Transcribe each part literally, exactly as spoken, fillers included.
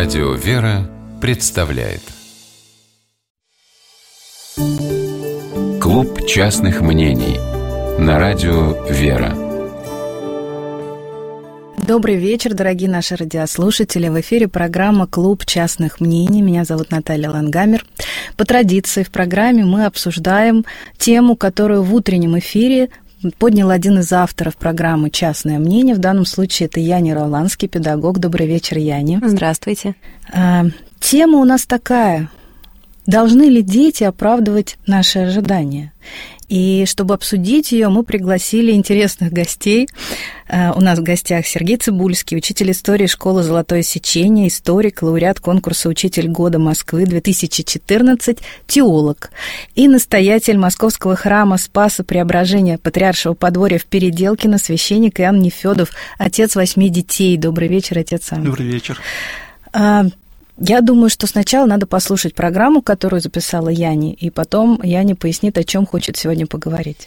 Радио «Вера» представляет Клуб частных мнений на Радио «Вера». Добрый вечер, дорогие наши радиослушатели. В эфире программа «Клуб частных мнений». Меня зовут Наталья Лангамер. По традиции в программе мы обсуждаем тему, которую в утреннем эфире поднял один из авторов программы «Частное мнение». В данном случае это Яня Роланский, педагог. Добрый вечер, Яня. Здравствуйте. А, тема у нас такая. Должны ли дети оправдывать наши ожидания? И чтобы обсудить ее, мы пригласили интересных гостей. У нас в гостях Сергей Цыбульский, учитель истории школы «Золотое сечение», историк, лауреат конкурса «Учитель года Москвы» две тысячи четырнадцать, теолог и настоятель Московского храма Спаса Преображения Патриаршего подворья в Переделкино, священник Иоанн Нефёдов, отец восьми детей. Добрый вечер, отец Иоанн. Добрый вечер. Я думаю, что сначала надо послушать программу, которую записала Яня, и потом Яня пояснит, о чем хочет сегодня поговорить.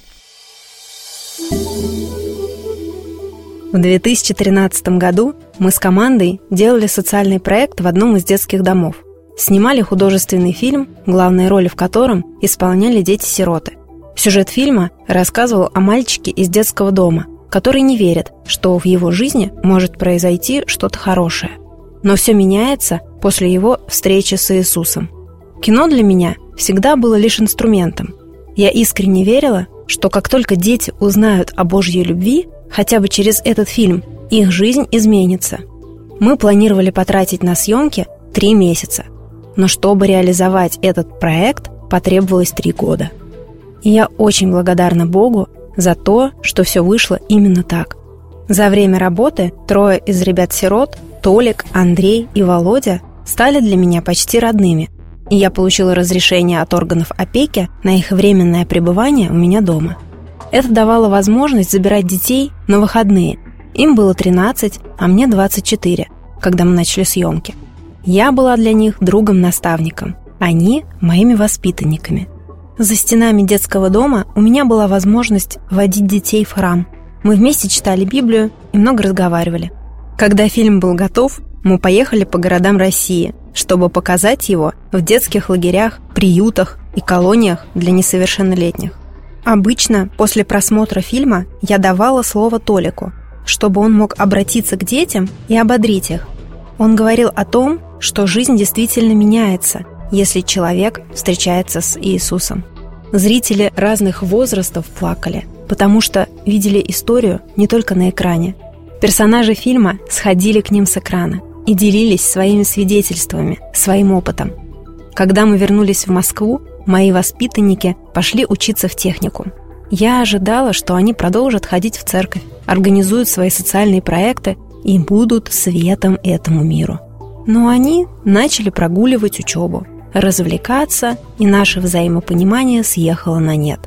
В две тысячи тринадцатом году мы с командой делали социальный проект в одном из детских домов. Снимали художественный фильм, главные роли в котором исполняли дети-сироты. Сюжет фильма рассказывал о мальчике из детского дома, который не верит, что в его жизни может произойти что-то хорошее. Но все меняется после его встречи с Иисусом. Кино для меня всегда было лишь инструментом. Я искренне верила, что как только дети узнают о Божьей любви, хотя бы через этот фильм, их жизнь изменится. Мы планировали потратить на съемки три месяца, но чтобы реализовать этот проект, потребовалось три года. И я очень благодарна Богу за то, что все вышло именно так. За время работы трое из ребят-сирот, Толик, Андрей и Володя, стали для меня почти родными, и я получила разрешение от органов опеки на их временное пребывание у меня дома. Это давало возможность забирать детей на выходные. Им было тринадцать, а мне двадцать четыре, когда мы начали съемки. Я была для них другом-наставником, они – моими воспитанниками. За стенами детского дома у меня была возможность водить детей в храм. Мы вместе читали Библию и много разговаривали. Когда фильм был готов, мы поехали по городам России, чтобы показать его в детских лагерях, приютах и колониях для несовершеннолетних. Обычно после просмотра фильма я давала слово Толику, чтобы он мог обратиться к детям и ободрить их. Он говорил о том, что жизнь действительно меняется, если человек встречается с Иисусом. Зрители разных возрастов плакали, потому что видели историю не только на экране. Персонажи фильма сходили к ним с экрана и делились своими свидетельствами, своим опытом. Когда мы вернулись в Москву, мои воспитанники пошли учиться в техникум. Я ожидала, что они продолжат ходить в церковь, организуют свои социальные проекты и будут светом этому миру. Но они начали прогуливать учебу, развлекаться, и наше взаимопонимание съехало на нет.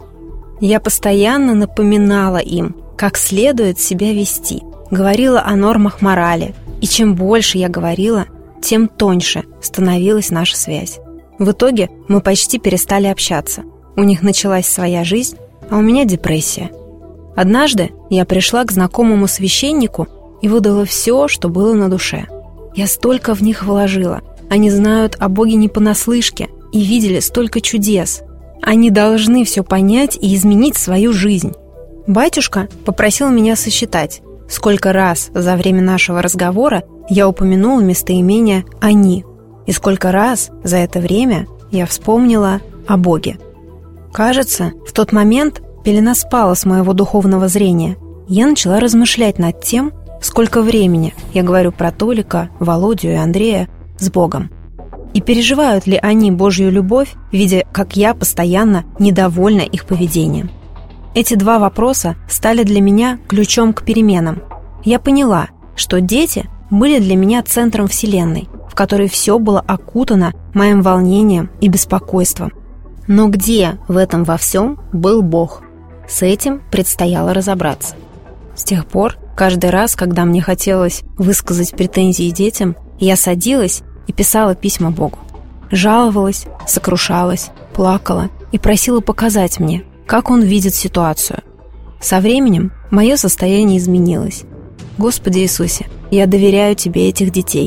Я постоянно напоминала им, как следует себя вести, говорила о нормах морали, и чем больше я говорила, тем тоньше становилась наша связь. В итоге мы почти перестали общаться. У них началась своя жизнь, а у меня депрессия. Однажды я пришла к знакомому священнику и выдала все, что было на душе. Я столько в них вложила. Они знают о Боге не понаслышке и видели столько чудес. Они должны все понять и изменить свою жизнь. Батюшка попросил меня сосчитать, сколько раз за время нашего разговора я упомянула местоимение «они», и сколько раз за это время я вспомнила о Боге. Кажется, в тот момент пелена спала с моего духовного зрения. Я начала размышлять над тем, сколько времени я говорю про Толика, Володю и Андрея с Богом. И переживают ли они Божью любовь, видя, как я постоянно недовольна их поведением? Эти два вопроса стали для меня ключом к переменам. Я поняла, что дети были для меня центром вселенной, в которой все было окутано моим волнением и беспокойством. Но где в этом во всем был Бог? С этим предстояло разобраться. С тех пор, каждый раз, когда мне хотелось высказать претензии детям, я садилась и писала письма Богу. Жаловалась, сокрушалась, плакала и просила показать мне, как Он видит ситуацию. Со временем мое состояние изменилось. Господи Иисусе, я доверяю Тебе этих детей.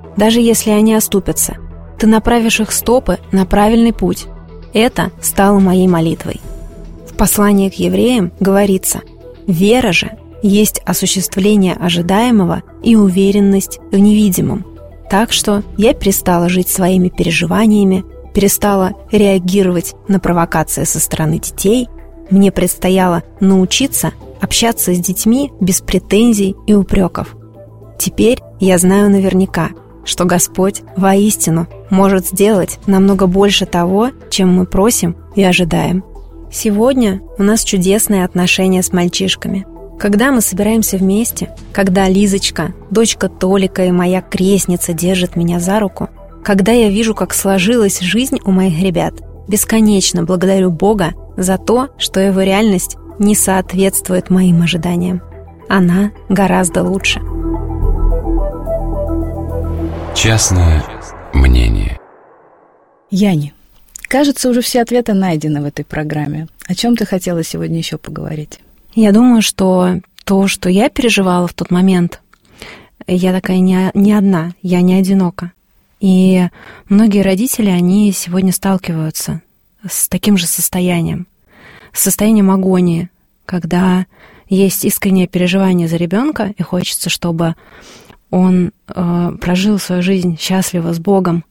Даже если они оступятся, Ты направишь их стопы на правильный путь. Это стало моей молитвой. В послании к евреям говорится: «Вера же есть осуществление ожидаемого и уверенность в невидимом». Так что я перестала жить своими переживаниями, перестала реагировать на провокации со стороны детей. Мне предстояло научиться общаться с детьми без претензий и упреков. Теперь я знаю наверняка, что Господь воистину может сделать намного больше того, чем мы просим и ожидаем. Сегодня у нас чудесные отношения с мальчишками. Когда мы собираемся вместе, когда Лизочка, дочка Толика и моя крестница держат меня за руку, когда я вижу, как сложилась жизнь у моих ребят, бесконечно благодарю Бога за то, что Его реальность не соответствует моим ожиданиям. Она гораздо лучше. Частное мнение. Яни, кажется, уже все ответы найдены в этой программе. О чем ты хотела сегодня еще поговорить? Я думаю, что то, что я переживала в тот момент, я такая не, не одна, я не одинока. И многие родители, они сегодня сталкиваются с таким же состоянием, с состоянием агонии, когда есть искреннее переживание за ребенка, и хочется, чтобы он э, прожил свою жизнь счастливо с Богом,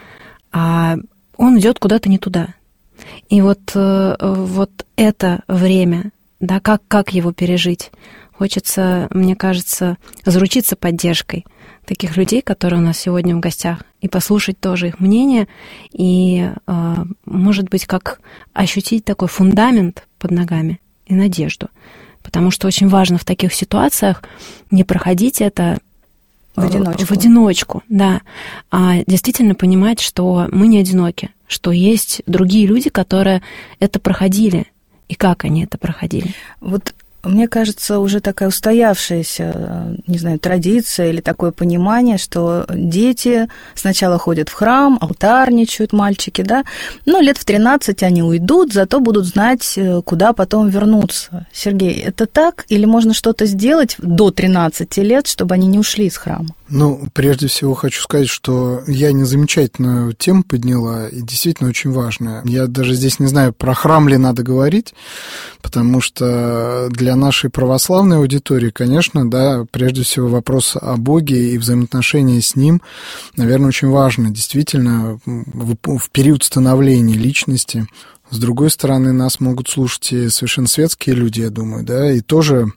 а он идет куда-то не туда. И вот, э, вот это время, да, как, как его пережить? Хочется, мне кажется, заручиться поддержкой таких людей, которые у нас сегодня в гостях, и послушать тоже их мнение, и, э, может быть, как ощутить такой фундамент под ногами и надежду. Потому что очень важно в таких ситуациях не проходить это в одиночку. В одиночку, да. А действительно понимать, что мы не одиноки, что есть другие люди, которые это проходили, и как они это проходили. Вот мне кажется, уже такая устоявшаяся, не знаю, традиция или такое понимание, что дети сначала ходят в храм, алтарничают, мальчики, да, но лет в тринадцать они уйдут, зато будут знать, куда потом вернуться. Сергей, это так? Или можно что-то сделать до тринадцати лет, чтобы они не ушли из храма? Ну, прежде всего хочу сказать, что я не замечательную тему подняла, и действительно очень важная. Я даже здесь не знаю, про храм ли надо говорить, потому что для нашей православной аудитории, конечно, да, прежде всего вопрос о Боге и взаимоотношения с Ним, наверное, очень важно, действительно, в период становления личности. С другой стороны, нас могут слушать и совершенно светские люди, я думаю, да, и тоже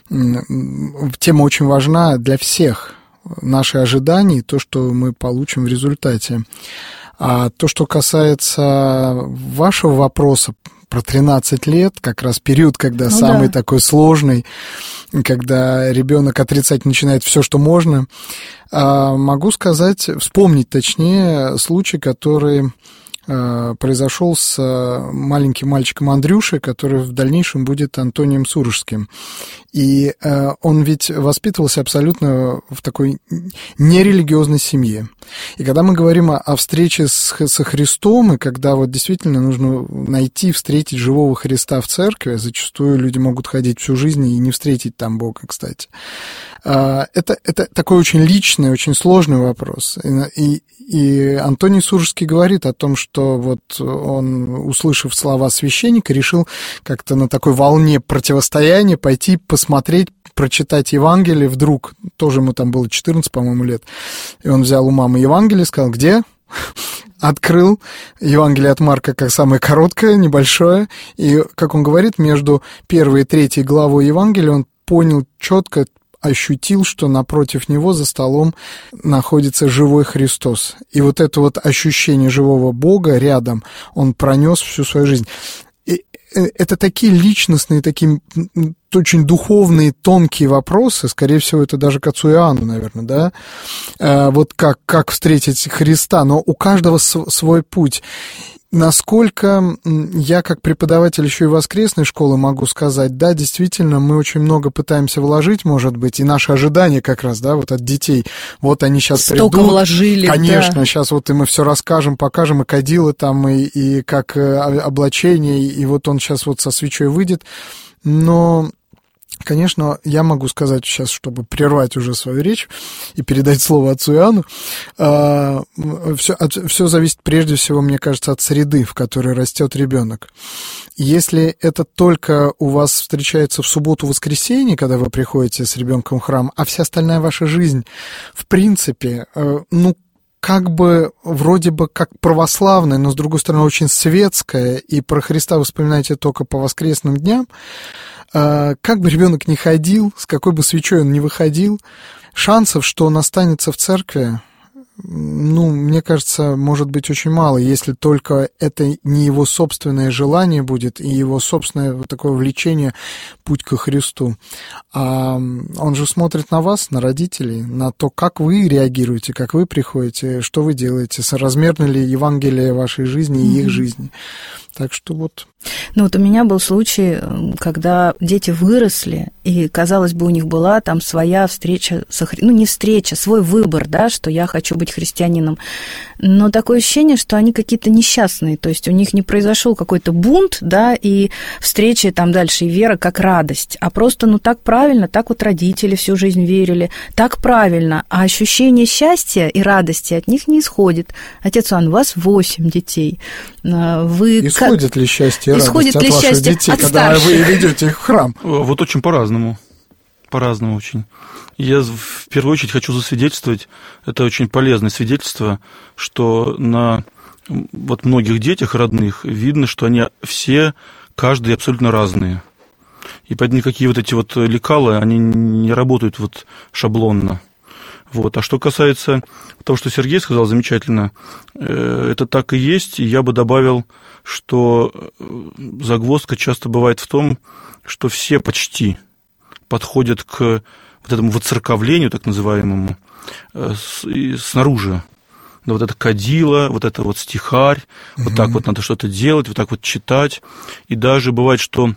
тема очень важна для всех. Наши ожидания, то, что мы получим в результате. А то, что касается вашего вопроса про тринадцать лет, как раз период, когда ну самый да. такой сложный, когда ребенок отрицать начинает все, что можно, могу сказать, вспомнить точнее случай, который произошел с маленьким мальчиком Андрюшей, который в дальнейшем будет Антонием Сурожским. И он ведь воспитывался абсолютно в такой нерелигиозной семье. И когда мы говорим о встрече с, со Христом, и когда вот действительно нужно найти, встретить живого Христа в церкви, зачастую люди могут ходить всю жизнь и не встретить там Бога, кстати. Это, это такой очень личный, очень сложный вопрос. И, и Антоний Сурожский говорит о том, что вот он, услышав слова священника, решил как-то на такой волне противостояния пойти посмотреть, прочитать Евангелие вдруг. Тоже ему там было четырнадцать, по-моему, лет. И он взял у мамы Евангелие, сказал: «Где?» Открыл Евангелие от Марка как самое короткое, небольшое. И, как он говорит, между первой и третьей главой Евангелия он понял четко, ощутил, что напротив него за столом находится живой Христос. И вот это вот ощущение живого Бога рядом он пронес всю свою жизнь. И это такие личностные, такие очень духовные, тонкие вопросы, скорее всего, это даже к отцу Иоанну, наверное, да? Вот как, как встретить Христа, но у каждого свой путь. Насколько я, как преподаватель еще и воскресной школы, могу сказать, да, действительно, мы очень много пытаемся вложить, может быть, и наши ожидания как раз, да, вот от детей. Вот они сейчас Столько придут. вложили, конечно, да. Сейчас вот и мы все расскажем, покажем, и кадилы там, и, и как облачение, и вот он сейчас вот со свечой выйдет. Но Конечно, я могу сказать сейчас, чтобы прервать уже свою речь и передать слово отцу Иоанну, все, все зависит прежде всего, мне кажется, от среды, в которой растет ребенок. Если это только у вас встречается в субботу-воскресенье, когда вы приходите с ребенком в храм, а вся остальная ваша жизнь, в принципе, ну, как бы, вроде бы как православная, но, с другой стороны, очень светская, и про Христа вы вспоминаете только по воскресным дням, как бы ребенок ни ходил, с какой бы свечой он ни выходил, шансов, что он останется в церкви, ну, мне кажется, может быть очень мало, если только это не его собственное желание будет и его собственное вот такое влечение, путь ко Христу. А он же смотрит на вас, на родителей, на то, как вы реагируете, как вы приходите, что вы делаете, соразмерно ли Евангелие вашей жизни и их жизни. Так что вот. Ну вот у меня был случай, когда дети выросли, и, казалось бы, у них была там своя встреча, со Хри... ну не встреча, свой выбор, да, что я хочу быть христианином. Но такое ощущение, что они какие-то несчастные, то есть у них не произошел какой-то бунт, да, и встреча там дальше, и вера как радость, а просто, ну так правильно, так вот родители всю жизнь верили, так правильно, а ощущение счастья и радости от них не исходит. Отец Иоанн, у вас восемь детей, вы... Исходит ли счастье и Исходит радость ли от ваших счастье детей, от когда старших? вы ведете их в храм? Вот очень по-разному. По-разному очень. Я в первую очередь хочу засвидетельствовать, это очень полезное свидетельство, что на вот многих детях родных видно, что они все, каждый абсолютно разные. И поэтому никакие вот эти вот лекала, они не работают вот шаблонно. Вот. А что касается того, что Сергей сказал замечательно, это так и есть, и я бы добавил, что загвоздка часто бывает в том, что все почти подходят к вот этому воцерковлению, так называемому, снаружи. Да, вот это кадило, вот это вот стихарь, mm-hmm. вот так вот надо что-то делать, вот так вот читать. И даже бывает, что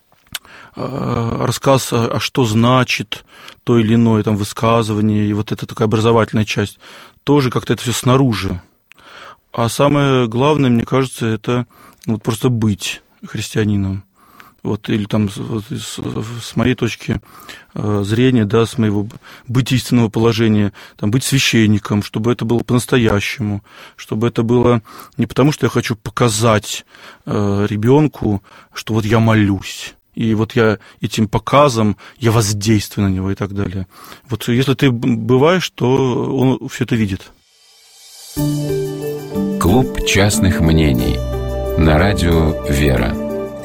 рассказ, а что значит то или иное там высказывание, и вот эта такая образовательная часть, тоже как-то это все снаружи. А самое главное, мне кажется, это вот просто быть христианином. Вот, или там вот, с, с моей точки зрения, да, с моего быть истинного положения, там, быть священником, чтобы это было по-настоящему, чтобы это было не потому, что я хочу показать э, ребенку, что вот я молюсь. И вот я этим показом, я воздействую на него и так далее. Вот если ты бываешь, то он все это видит. Клуб частных мнений на радио «Вера».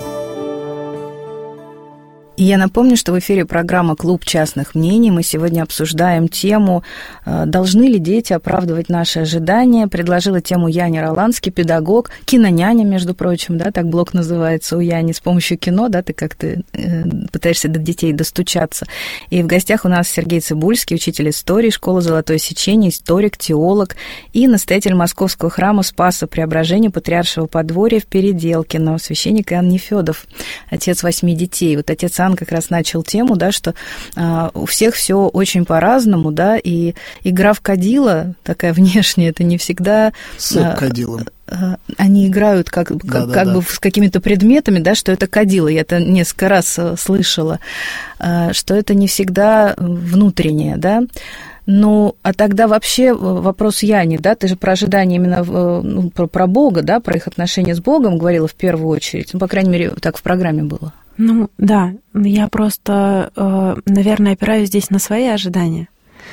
И я напомню, что в эфире программа «Клуб частных мнений». Мы сегодня обсуждаем тему «Должны ли дети оправдывать наши ожидания?». Предложила тему Яня Роланский, педагог, киноняня, между прочим, да, так блог называется у Яни. С помощью кино, да, ты как-то пытаешься до детей достучаться. И в гостях у нас Сергей Цыбульский, учитель истории, школы «Золотое сечение», историк, теолог и настоятель Московского храма Спаса Преображения Патриаршего подворья в Переделкино, священник Иоанн Нефёдов, отец восьми детей. Вот отец Иоанн как раз начал тему, да, что а, у всех все очень по-разному, да, и игра в кадило, такая внешняя, это не всегда... С а, кадилом. А, они играют как, да, как, да, как да. бы с какими-то предметами, да, что это кадило. Я это несколько раз слышала, а, что это не всегда внутреннее, да. Ну, а тогда вообще вопрос Яни, да, ты же про ожидания именно ну, про, про Бога, да, про их отношения с Богом говорила в первую очередь, ну, по крайней мере, так в программе было. Ну, да, я просто, наверное, опираюсь здесь на свои ожидания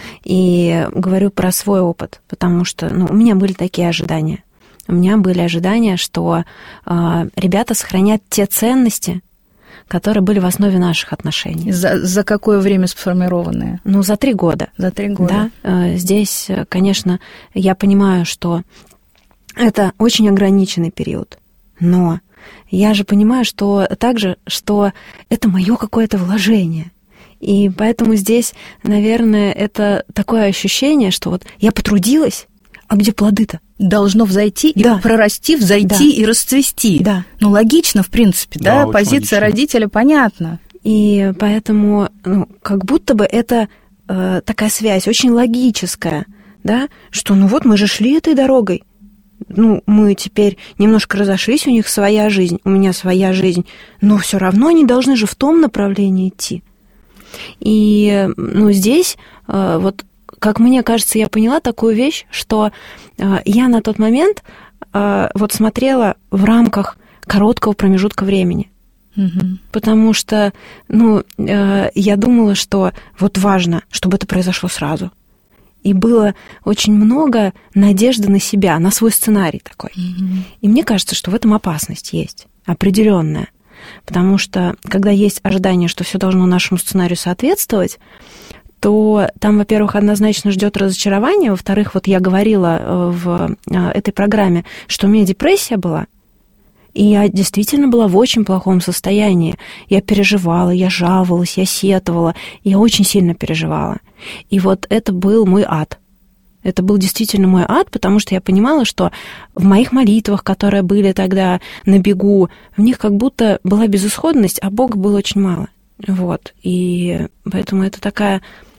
и говорю про свой опыт, потому что, ну, у меня были такие ожидания. У меня были ожидания, что ребята сохранят те ценности, которые были в основе наших отношений. За, за какое время сформированные? Ну, за три года. За три года. Да. Здесь, конечно, я понимаю, что это очень ограниченный период, но я же понимаю, что также, что это мое какое-то вложение. И поэтому здесь, наверное, это такое ощущение, что вот я потрудилась, а где плоды-то? Должно взойти да. и прорасти, взойти да. и расцвести. Да. Ну, логично, в принципе, да, да позиция логично. Родителя понятна. И поэтому, ну, как будто бы это э, такая связь очень логическая, да, что ну вот мы же шли этой дорогой. Ну, мы теперь немножко разошлись, у них своя жизнь, у меня своя жизнь, но все равно они должны же в том направлении идти. И, ну, здесь вот, как мне кажется, я поняла такую вещь, что я на тот момент вот смотрела в рамках короткого промежутка времени. Угу. Потому что, ну, я думала, что вот важно, чтобы это произошло сразу. И было очень много надежды на себя, на свой сценарий такой. Угу. И мне кажется, что в этом опасность есть, определенная. Потому что, когда есть ожидание, что все должно нашему сценарию соответствовать, то там, во-первых, однозначно ждет разочарование, во-вторых, вот я говорила в этой программе, что у меня депрессия была, и я действительно была в очень плохом состоянии. Я переживала, я жаловалась, я сетовала, я очень сильно переживала. И вот это был мой ад. Это был действительно мой ад, потому что я понимала, что в моих молитвах, которые были тогда на бегу, в них как будто была безысходность, а Бога было очень мало. Вот. И поэтому это такая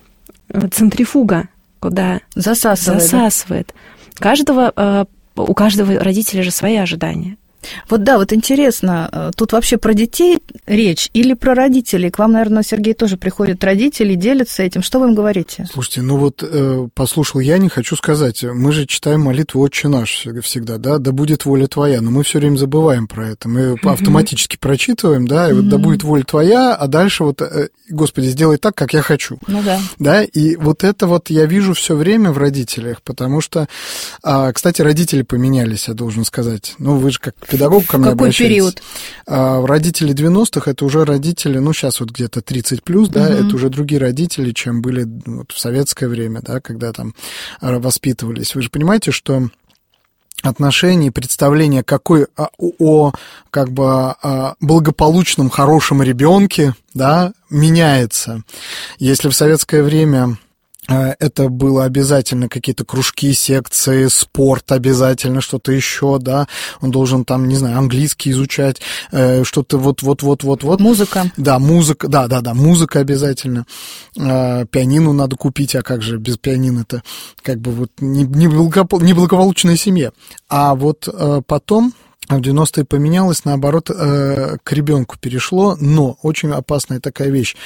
центрифуга, куда засасывает. засасывает. Каждого, у каждого родителя же свои ожидания. Вот да, вот интересно, тут вообще про детей речь или про родителей? К вам, наверное, Сергей, тоже приходят родители, делятся этим. Что вы им говорите? Слушайте, ну вот э, послушал я, не хочу сказать, мы же читаем молитву «Отче наш» всегда, да, «Да будет воля твоя», но мы все время забываем про это, мы mm-hmm. автоматически прочитываем, да, и вот mm-hmm. «Да будет воля твоя», а дальше вот э, «Господи, сделай так, как я хочу». Ну да. Да, и вот это вот я вижу все время в родителях, потому что, э, кстати, родители поменялись, я должен сказать, ну вы же как педагог ко мне обращаетесь. Какой период? А, родители девяностых, это уже родители, ну, сейчас вот где-то тридцать плюс, да, uh-huh. это уже другие родители, чем были вот в советское время, да, когда там воспитывались. Вы же понимаете, что отношение и представление какой, о, о как бы о благополучном, хорошем ребенке, да, меняется. Если в советское время это было обязательно какие-то кружки, секции, спорт обязательно, что-то еще, да, он должен там, не знаю, английский изучать, что-то вот-вот-вот-вот-вот. Музыка. Да, музыка, да-да-да, музыка обязательно. Пианино надо купить, а как же без пианино-то? Как бы вот неблагополучная семья. А вот потом в девяностые поменялось, наоборот, к ребенку перешло, но очень опасная такая вещь.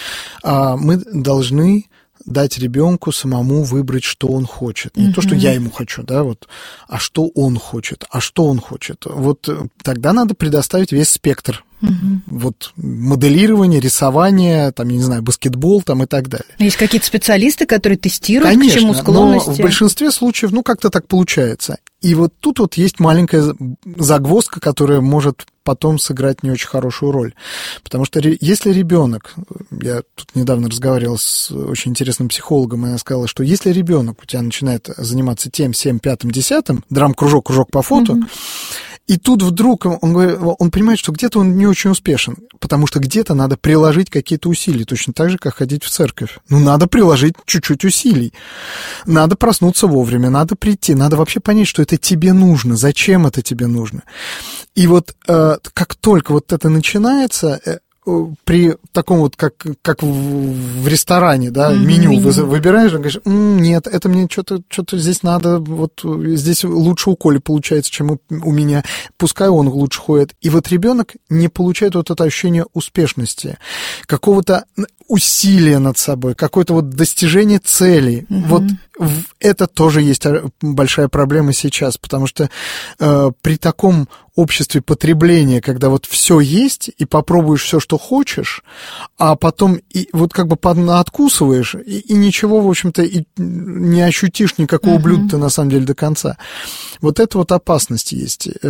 Мы должны дать ребенку самому выбрать, что он хочет. Не uh-huh. то, что я ему хочу, да, вот, а что он хочет, а что он хочет. Вот тогда надо предоставить весь спектр. Uh-huh. Вот моделирование, рисование, там, я не знаю, баскетбол там и так далее. Есть какие-то специалисты, которые тестируют, конечно, к чему склонности? Но в большинстве случаев, ну, как-то так получается. И вот тут вот есть маленькая загвоздка, которая может потом сыграть не очень хорошую роль. Потому что если ребенок, я тут недавно разговаривал с очень интересным психологом, и она сказала, что если ребенок у тебя начинает заниматься тем, сем, пятым, десятым, драм-кружок, кружок по фото, mm-hmm. и тут вдруг он, он понимает, что где-то он не очень успешен, потому что где-то надо приложить какие-то усилия, точно так же, как ходить в церковь. Ну, надо приложить чуть-чуть усилий. Надо проснуться вовремя, надо прийти, надо вообще понять, что это тебе нужно, зачем это тебе нужно. И вот э, как только вот это начинается, э, при таком вот, как, как в, в ресторане, да, mm-hmm. меню вы, выбираешь, и говоришь, м-м, нет, это мне что-то, что-то здесь надо, вот здесь лучше у Коли получается, чем у, у меня, пускай он лучше ходит. И вот ребенок не получает вот это ощущение успешности, какого-то усилия над собой, какое-то вот достижение целей. Mm-hmm. Вот это тоже есть большая проблема сейчас, потому что э, при таком обществе потребления, когда вот все есть, и попробуешь все, что хочешь, а потом и вот как бы откусываешь, и, и ничего, в общем-то, и не ощутишь никакого uh-huh. блюда на самом деле до конца. Вот это вот опасность есть. И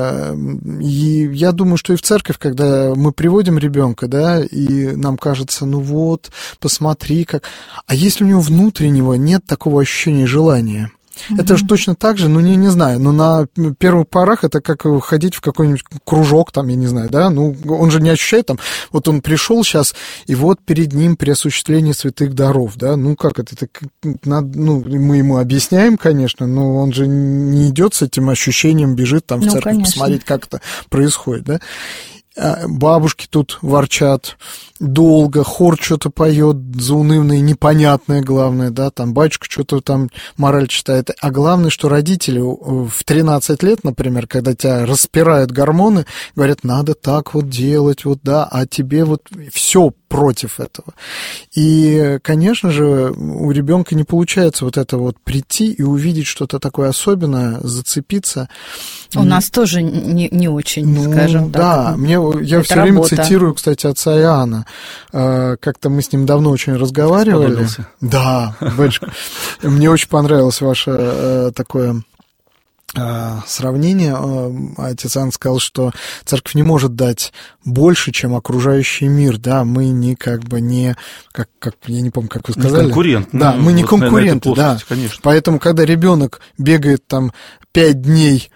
я думаю, что и в церковь, когда мы приводим ребенка, да, и нам кажется, ну вот, посмотри, как... А если у него внутреннего нет такого ощущения желания? Mm-hmm. Это же точно так же, ну, не, не знаю, но на первых порах это как ходить в какой-нибудь кружок, там, я не знаю, да, ну, он же не ощущает, там, вот он пришел сейчас, и вот перед ним при осуществлении святых даров, да, ну, как это, это надо, ну, мы ему объясняем, конечно, но он же не идет с этим ощущением, бежит там в ну, церковь, конечно. Посмотреть, как это происходит, да. бабушки тут ворчат долго, хор что-то поет заунывное, непонятное, главное, да, там батюшка что-то там мораль читает. А главное, что родители в тринадцать лет, например, когда тебя распирают гормоны, говорят, надо так вот делать, вот, да, а тебе вот все против этого. И, конечно же, у ребенка не получается вот это вот прийти и увидеть что-то такое особенное, зацепиться. У нас тоже не, не очень, ну, скажем так. Да, мне, я все время цитирую, кстати, отца Иоанна. Как-то мы с ним давно очень разговаривали. Да, батюшка. Мне очень понравилось ваше такое сравнение. Отец Иоанн сказал, что церковь не может дать больше, чем окружающий мир, да, мы не как бы не, как, как я не помню, как вы сказали. Не конкурент. Да, ну, мы не вот конкуренты, да. Конечно. Поэтому, когда ребенок бегает там пять дней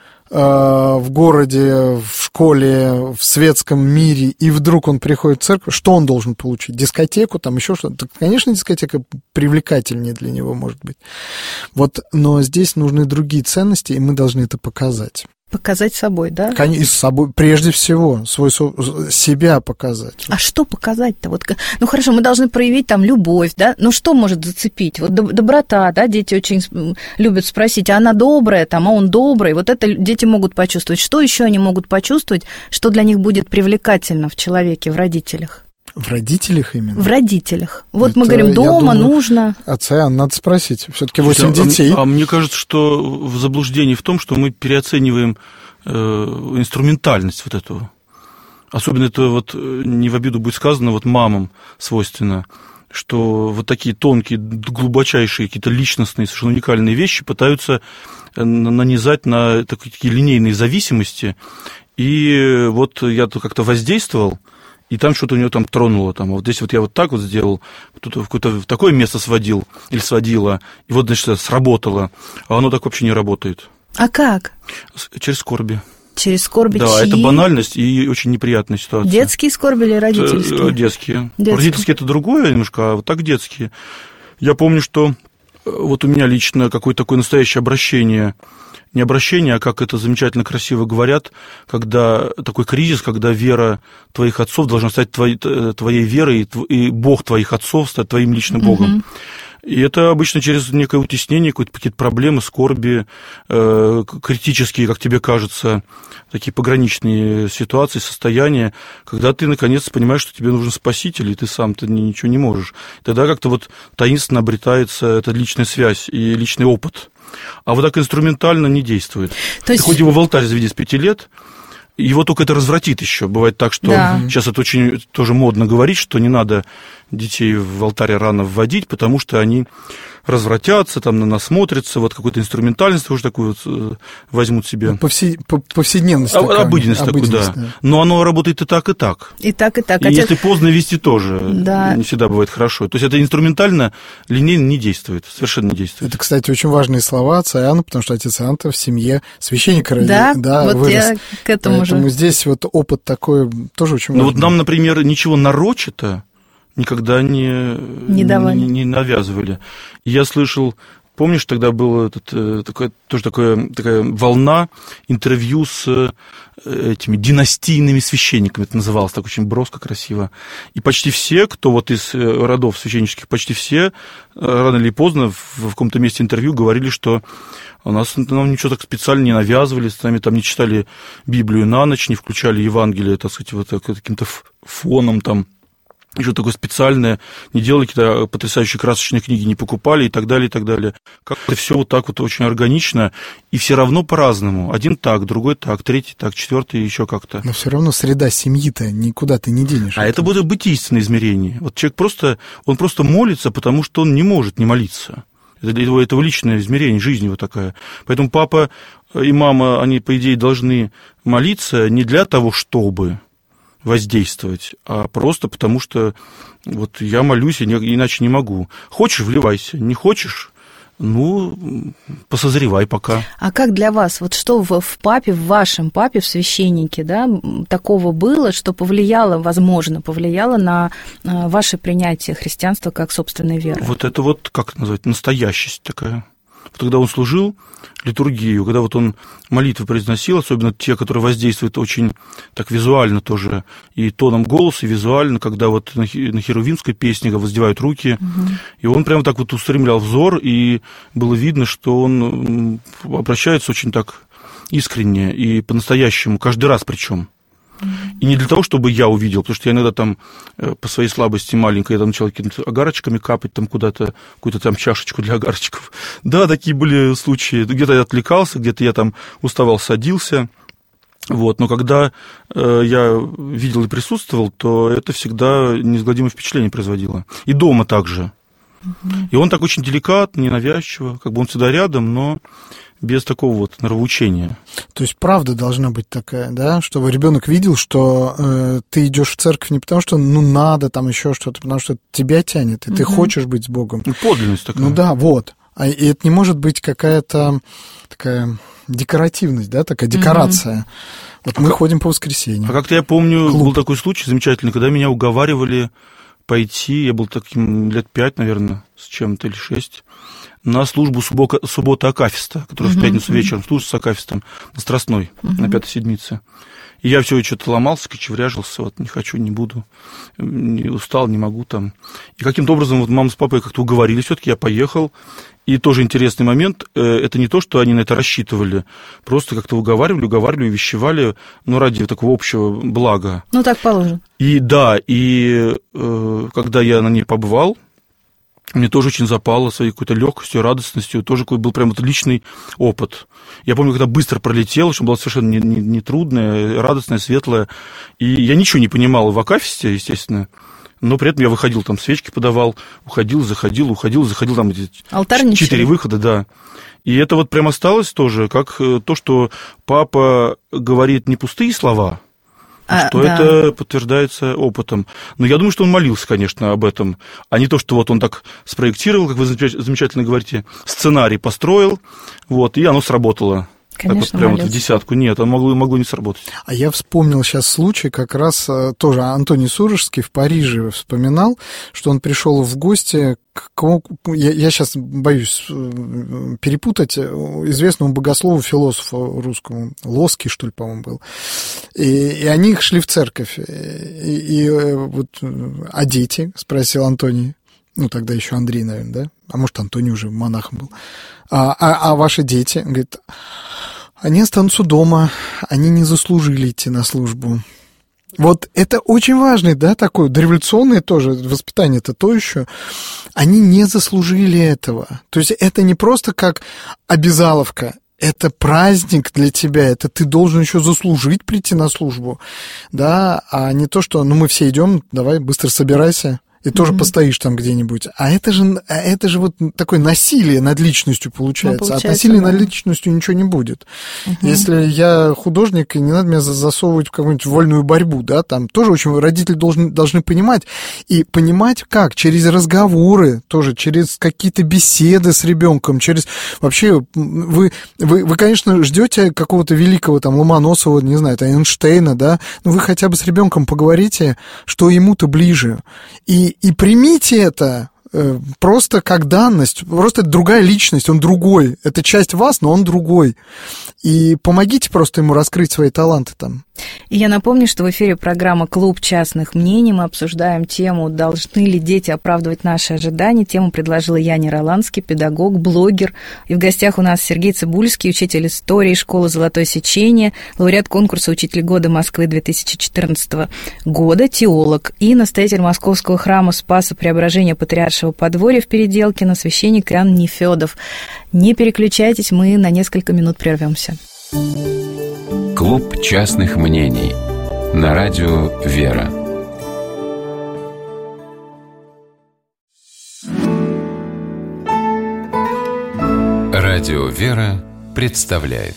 в городе, в школе, в светском мире, и вдруг он приходит в церковь, что он должен получить? Дискотеку, там еще что-то? Так, конечно, дискотека привлекательнее для него может быть. Вот, но здесь нужны другие ценности, и мы должны это показать. Показать собой, да? Конечно, с собой, прежде всего, свой, себя показать. А что показать-то? Вот, ну, хорошо, мы должны проявить там любовь, да? Но что может зацепить? Вот доброта, да? Дети очень любят спросить, а она добрая, там, а он добрый. Вот это дети могут почувствовать. Что еще они могут почувствовать, что для них будет привлекательно в человеке, в родителях? В родителях именно? В родителях. Вот это, мы говорим, думаю, дома нужно. Отца Иоанна надо спросить. Все-таки восемь детей. А, а мне кажется, что в заблуждении в том, что мы переоцениваем э, инструментальность вот этого. Особенно это вот не в обиду будет сказано, вот мамам свойственно, что вот такие тонкие, глубочайшие, какие-то личностные, совершенно уникальные вещи пытаются нанизать на такие линейные зависимости. И вот я тут как-то воздействовал, и там что-то у него там тронуло, там, вот здесь вот я вот так вот сделал, тут в какое-то в такое место сводил или сводила, и вот, значит, сработало, а оно так вообще не работает. А как? Через скорби. Через скорби Да, чьи? это банальность и очень неприятная ситуация. Детские скорби или родительские? Детские. Детские. Родительские это другое немножко, а вот так детские. Я помню, что вот у меня лично какое-то такое настоящее обращение, не обращение, а как это замечательно красиво говорят, когда такой кризис, когда вера твоих отцов должна стать твоей, твоей верой, и Бог твоих отцов стать твоим личным Богом. Угу. И это обычно через некое утеснение, какие-то проблемы, скорби, э, критические, как тебе кажется, такие пограничные ситуации, состояния, когда ты, наконец, понимаешь, что тебе нужен спаситель, и ты сам-то ничего не можешь. Тогда как-то вот таинственно обретается эта личная связь и личный опыт. А вот так инструментально не действует. То есть... Ты хоть его в алтарь заведи с пяти лет, его только это развратит еще. Бывает так, что да. Сейчас это очень тоже модно говорить, что не надо детей в алтарь рано вводить, потому что они развратятся, там на нас смотрятся, вот какое-то инструментальность уже такую вот возьмут себе. Повсе... Повседневность. А, обыденность такую, да. да. Но оно работает и так, и так. И так, и так. И Отец... если поздно вести тоже, да. Не всегда бывает хорошо. То есть это инструментально, линейно не действует, совершенно не действует. Это, кстати, очень важные слова отца Иоанна, потому что отец Иоанн в семье священника родил. Да, да вот вырос. Я к этому Поэтому же. Здесь вот опыт такой тоже очень важный. Ну вот нам, например, ничего нарочито никогда не, не, не, не навязывали. Я слышал, помнишь, тогда была этот, такая, тоже такая, такая волна интервью с этими династийными священниками, это называлось так очень броско, красиво. И почти все, кто вот из родов священнических, почти все, рано или поздно в каком-то месте интервью говорили, что у нас нам ничего так специально не навязывали, с нами там не читали Библию на ночь, не включали Евангелие, так сказать, вот каким-то фоном там, еще такое специальное, не делали какие-то потрясающие красочные книги, не покупали и так далее, и так далее. Как-то все вот так вот очень органично, и все равно по-разному. Один так, другой так, третий так, четвертый еще как-то. Но все равно среда семьи-то никуда ты не денешь. А это будет бытийственное измерение. Вот человек просто, он просто молится, потому что он не может не молиться. Это его, это его личное измерение, жизнь его такая. Поэтому папа и мама, они, по идее, должны молиться не для того, чтобы воздействовать, а просто потому что вот я молюсь, и иначе не могу. Хочешь, вливайся, не хочешь, ну, посозревай пока. А как для вас, вот что в, в папе, в вашем папе, в священнике, да, такого было, что повлияло, возможно, повлияло на ваше принятие христианства как собственной веры? Вот это вот, как назвать, настоящесть такая. вот когда он служил литургию, когда вот он молитвы произносил, особенно те, которые воздействуют очень так визуально тоже, и тоном голоса, и визуально, когда вот на херувимской песне воздевают руки, угу. и он прямо так вот устремлял взор, и было видно, что он обращается очень так искренне и по-настоящему, каждый раз причем. И не для того, чтобы я увидел, потому что я иногда там по своей слабости маленькой, я там начал какими-то огарочками капать там куда-то, какую-то там чашечку для огарочков. Да, такие были случаи. Где-то я отвлекался, где-то я там уставал, садился. Вот. Но когда э, я видел и присутствовал, то это всегда неизгладимое впечатление производило. И дома также. Угу. И он так очень деликатно, ненавязчиво, как бы он всегда рядом, но без такого вот нравоучения. То есть правда должна быть такая, да, чтобы ребенок видел, что э, ты идешь в церковь не потому, что ну надо там еще что-то, потому что тебя тянет, и угу. ты хочешь быть с Богом. Ну, подлинность такая. Ну да, вот. А, и это не может быть какая-то такая декоративность, да, такая декорация. Угу. Вот а мы как... ходим по воскресеньям. А как-то я помню, Клуб. Был такой случай замечательный, когда меня уговаривали пойти, я был таким лет пять, наверное, с чем-то или шесть, на службу суббота, суббота Акафиста, которая uh-huh, в пятницу uh-huh. вечером служит с Акафистом на Страстной, uh-huh. на Пятой Седмице. И я все что-то ломался, кочевряжился, вот не хочу, не буду, не устал, не могу там. И каким-то образом вот мама с папой как-то уговорили, все-таки я поехал. И тоже интересный момент, это не то, что они на это рассчитывали, просто как-то уговаривали, уговаривали, увещевали, ну, ради такого общего блага. Ну, так положено. И да, и э, когда я на ней побывал, мне тоже очень запало своей какой-то легкостью, радостностью, тоже какой был прям вот личный опыт. Я помню, когда быстро пролетел, что было совершенно не, не, не трудное, радостное, светлое, и я ничего не понимал в Акафисте, естественно, но при этом я выходил, там свечки подавал, уходил, заходил, уходил, заходил, там эти четыре выхода, да. И это вот прям осталось тоже, как то, что папа говорит не пустые слова, а, что да. это подтверждается опытом. Но я думаю, что он молился, конечно, об этом, а не то, что вот он так спроектировал, как вы замечательно говорите, сценарий построил, вот, и оно сработало. Конечно, так вот прямо вот в десятку. Нет, он могло, могло не сработать. А я вспомнил сейчас случай, как раз тоже Антоний Сурожский в Париже вспоминал, что он пришел в гости к кому... Я, я сейчас боюсь перепутать, известному богослову, философу русскому, Лоский, что ли, по-моему, был. И, и они шли в церковь. И, и вот, а дети, спросил Антоний. Ну, тогда еще Андрей, наверное, да? А может, Антоний уже монахом был. А, а, а ваши дети? Он говорит, они останутся дома, они не заслужили идти на службу. Вот это очень важный, да, такой дореволюционное тоже воспитание, это то еще. Они не заслужили этого. То есть это не просто как обязаловка, это праздник для тебя, это ты должен еще заслужить прийти на службу, да, а не то, что, ну, мы все идем, давай, быстро собирайся. И тоже mm-hmm. постоишь там где-нибудь. А это же, а это же вот такое насилие над личностью получается. Ну, получается От насилия да. над личностью ничего не будет. Mm-hmm. Если я художник, и не надо меня засовывать в какую-нибудь вольную борьбу, да, там тоже очень родители должны, должны понимать. И понимать как? Через разговоры, тоже через какие-то беседы с ребенком, через... Вообще, вы, вы, вы конечно, ждете какого-то великого там Ломоносова, не знаю, там, Эйнштейна, да, но вы хотя бы с ребенком поговорите, что ему-то ближе. И И примите это э, просто как данность, просто это другая личность, он другой. Это часть вас, но он другой. И помогите просто ему раскрыть свои таланты там. И я напомню, что в эфире программа «Клуб частных мнений». Мы обсуждаем тему «Должны ли дети оправдывать наши ожидания?». Тему предложила Яня Роланский, педагог, блогер. И в гостях у нас Сергей Цыбульский, учитель истории школы «Золотое сечение», лауреат конкурса «Учитель года Москвы» две тысячи четырнадцатого года, теолог и настоятель Московского храма Спаса Преображения Патриаршего подворья в Переделкино, священник Иоанн Нефёдов. Не переключайтесь, мы на несколько минут прервемся. Клуб частных мнений на радио «Вера». Радио «Вера» представляет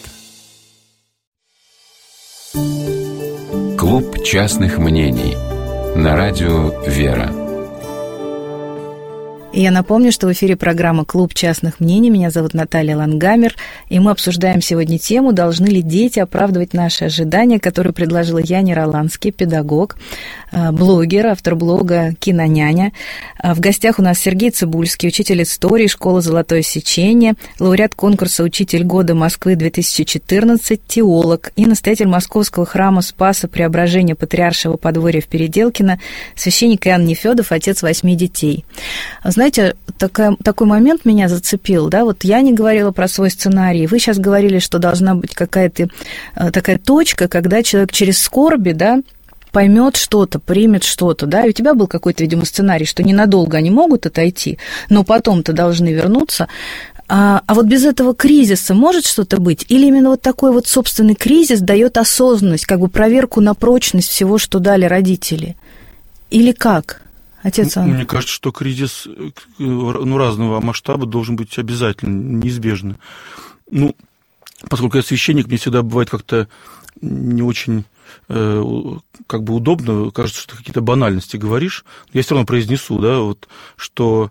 Клуб частных мнений на радио «Вера». И я напомню, что в эфире программа «Клуб частных мнений». Меня зовут Наталья Лангамер, и мы обсуждаем сегодня тему «Должны ли дети оправдывать наши ожидания?», которую предложила Яня Роланский, педагог, блогер, автор блога «Киноняня». В гостях у нас Сергей Цыбульский, учитель истории школы «Золотое сечение», лауреат конкурса «Учитель года Москвы-две тысячи четырнадцать», теолог и настоятель Московского храма Спаса Преображения Патриаршего подворья в Переделкино, священник Иоанн Нефёдов, отец восьми детей. Знаете, такая, такой момент меня зацепил, да, вот я не говорила про свой сценарий, вы сейчас говорили, что должна быть какая-то такая точка, когда человек через скорби, да, поймет что-то, примет что-то, да, и у тебя был какой-то, видимо, сценарий, что ненадолго они могут отойти, но потом-то должны вернуться. А, а вот без этого кризиса может что-то быть? Или именно вот такой вот собственный кризис дает осознанность, как бы проверку на прочность всего, что дали родители? Или как? Отец Иоанн. Мне кажется, что кризис ну, разного масштаба должен быть обязательно, неизбежно. Ну, поскольку я священник, мне всегда бывает как-то не очень э, как бы удобно, кажется, что ты какие-то банальности говоришь. Я все равно произнесу, да, вот, что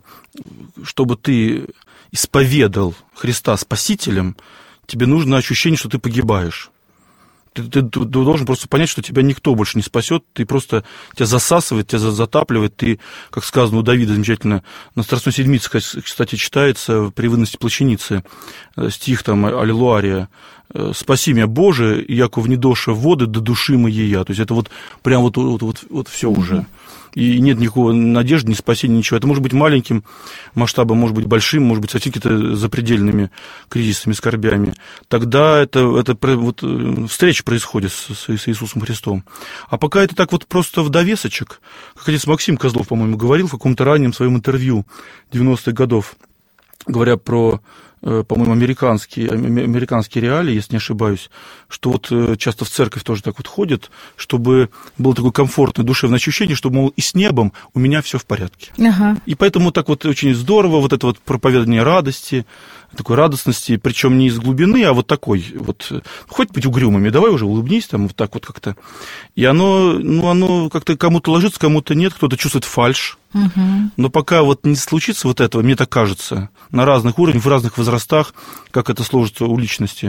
чтобы ты исповедал Христа Спасителем, тебе нужно ощущение, что ты погибаешь. Ты, ты, ты должен просто понять, что тебя никто больше не спасет, ты просто, тебя засасывает, тебя затапливает, ты, как сказано у Давида замечательно, на Страстной Седмице, кстати, читается при выносице плащаницы, стих там Аллилуария, «Спаси меня, Боже, яко внедоша воды до души моей я». То есть это вот прям вот, вот, вот, вот все уже. И нет никакого надежды, ни спасения, ничего. Это может быть маленьким масштабом, может быть большим, может быть совсем какими-то запредельными кризисами, скорбями. Тогда это, это вот встреча происходит с, с Иисусом Христом. А пока это так вот просто в довесочек, как отец Максим Козлов, по-моему, говорил в каком-то раннем своем интервью девяностых годов, говоря про, по-моему, американские, американские реалии, если не ошибаюсь, что вот часто в церковь тоже так вот ходят, чтобы было такое комфортное душевное ощущение, что, мол, и с небом у меня все в порядке. Ага. И поэтому так вот очень здорово вот это вот проповедание радости, такой радостности, причем не из глубины, а вот такой вот, хоть быть угрюмыми, давай уже улыбнись, там вот так вот как-то. И оно, ну, оно как-то кому-то ложится, кому-то нет, кто-то чувствует фальшь. Угу. Но пока вот не случится вот этого, мне так кажется, на разных уровнях, в разных возрастах, как это сложится у личности,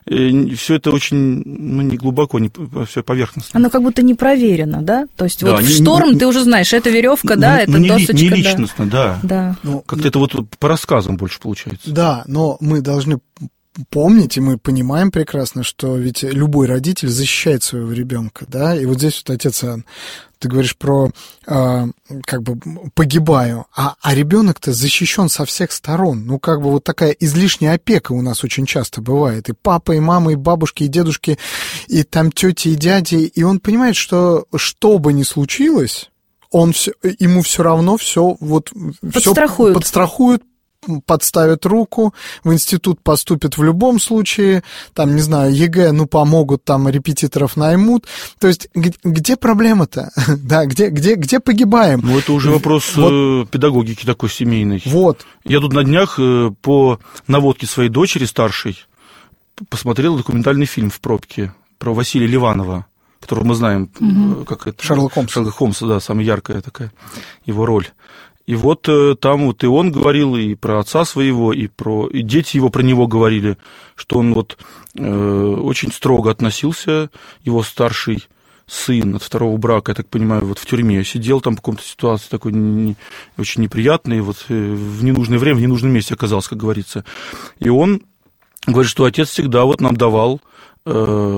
все это очень, ну, не глубоко, не, все поверхностно. Оно как будто не проверено, да? То есть да, вот не, в шторм не, ты уже знаешь, это веревка, ну, да, ну, это не, досочка. Не личностно, да. да. да. Как-то это вот по рассказам больше получается. Да, но мы должны помнить, и мы понимаем прекрасно, что ведь любой родитель защищает своего ребенка, да, и вот здесь вот, отец Иоанн, ты говоришь про э, как бы погибаю, а, а ребенок-то защищен со всех сторон. Ну, как бы вот такая излишняя опека у нас очень часто бывает. И папа, и мама, и бабушки, и дедушки, и там тети, и дяди. И он понимает, что что бы ни случилось, он все, ему все равно все вот подстрахуют. Все подстрахуют, подставят руку, в институт поступят в любом случае, там, не знаю, ЕГЭ, ну, помогут, там, репетиторов наймут. То есть, где, где проблема-то? Да, где, где, где погибаем? Ну, это уже вопрос вот. Педагогики такой семейной. Вот. Я тут на днях по наводке своей дочери старшей посмотрел документальный фильм «В пробке» про Василия Ливанова, которого мы знаем, угу. как это... Шерлок Холмс. Шерлок Холмс, да, самая яркая такая его роль. И вот там вот и он говорил, и про отца своего, и про и дети его про него говорили, что он вот э, очень строго относился, его старший сын от второго брака, я так понимаю, вот в тюрьме сидел там в каком-то ситуации такой не, очень неприятной, вот в ненужное время, в ненужном месте оказался, как говорится. И он говорит, что отец всегда вот нам давал э,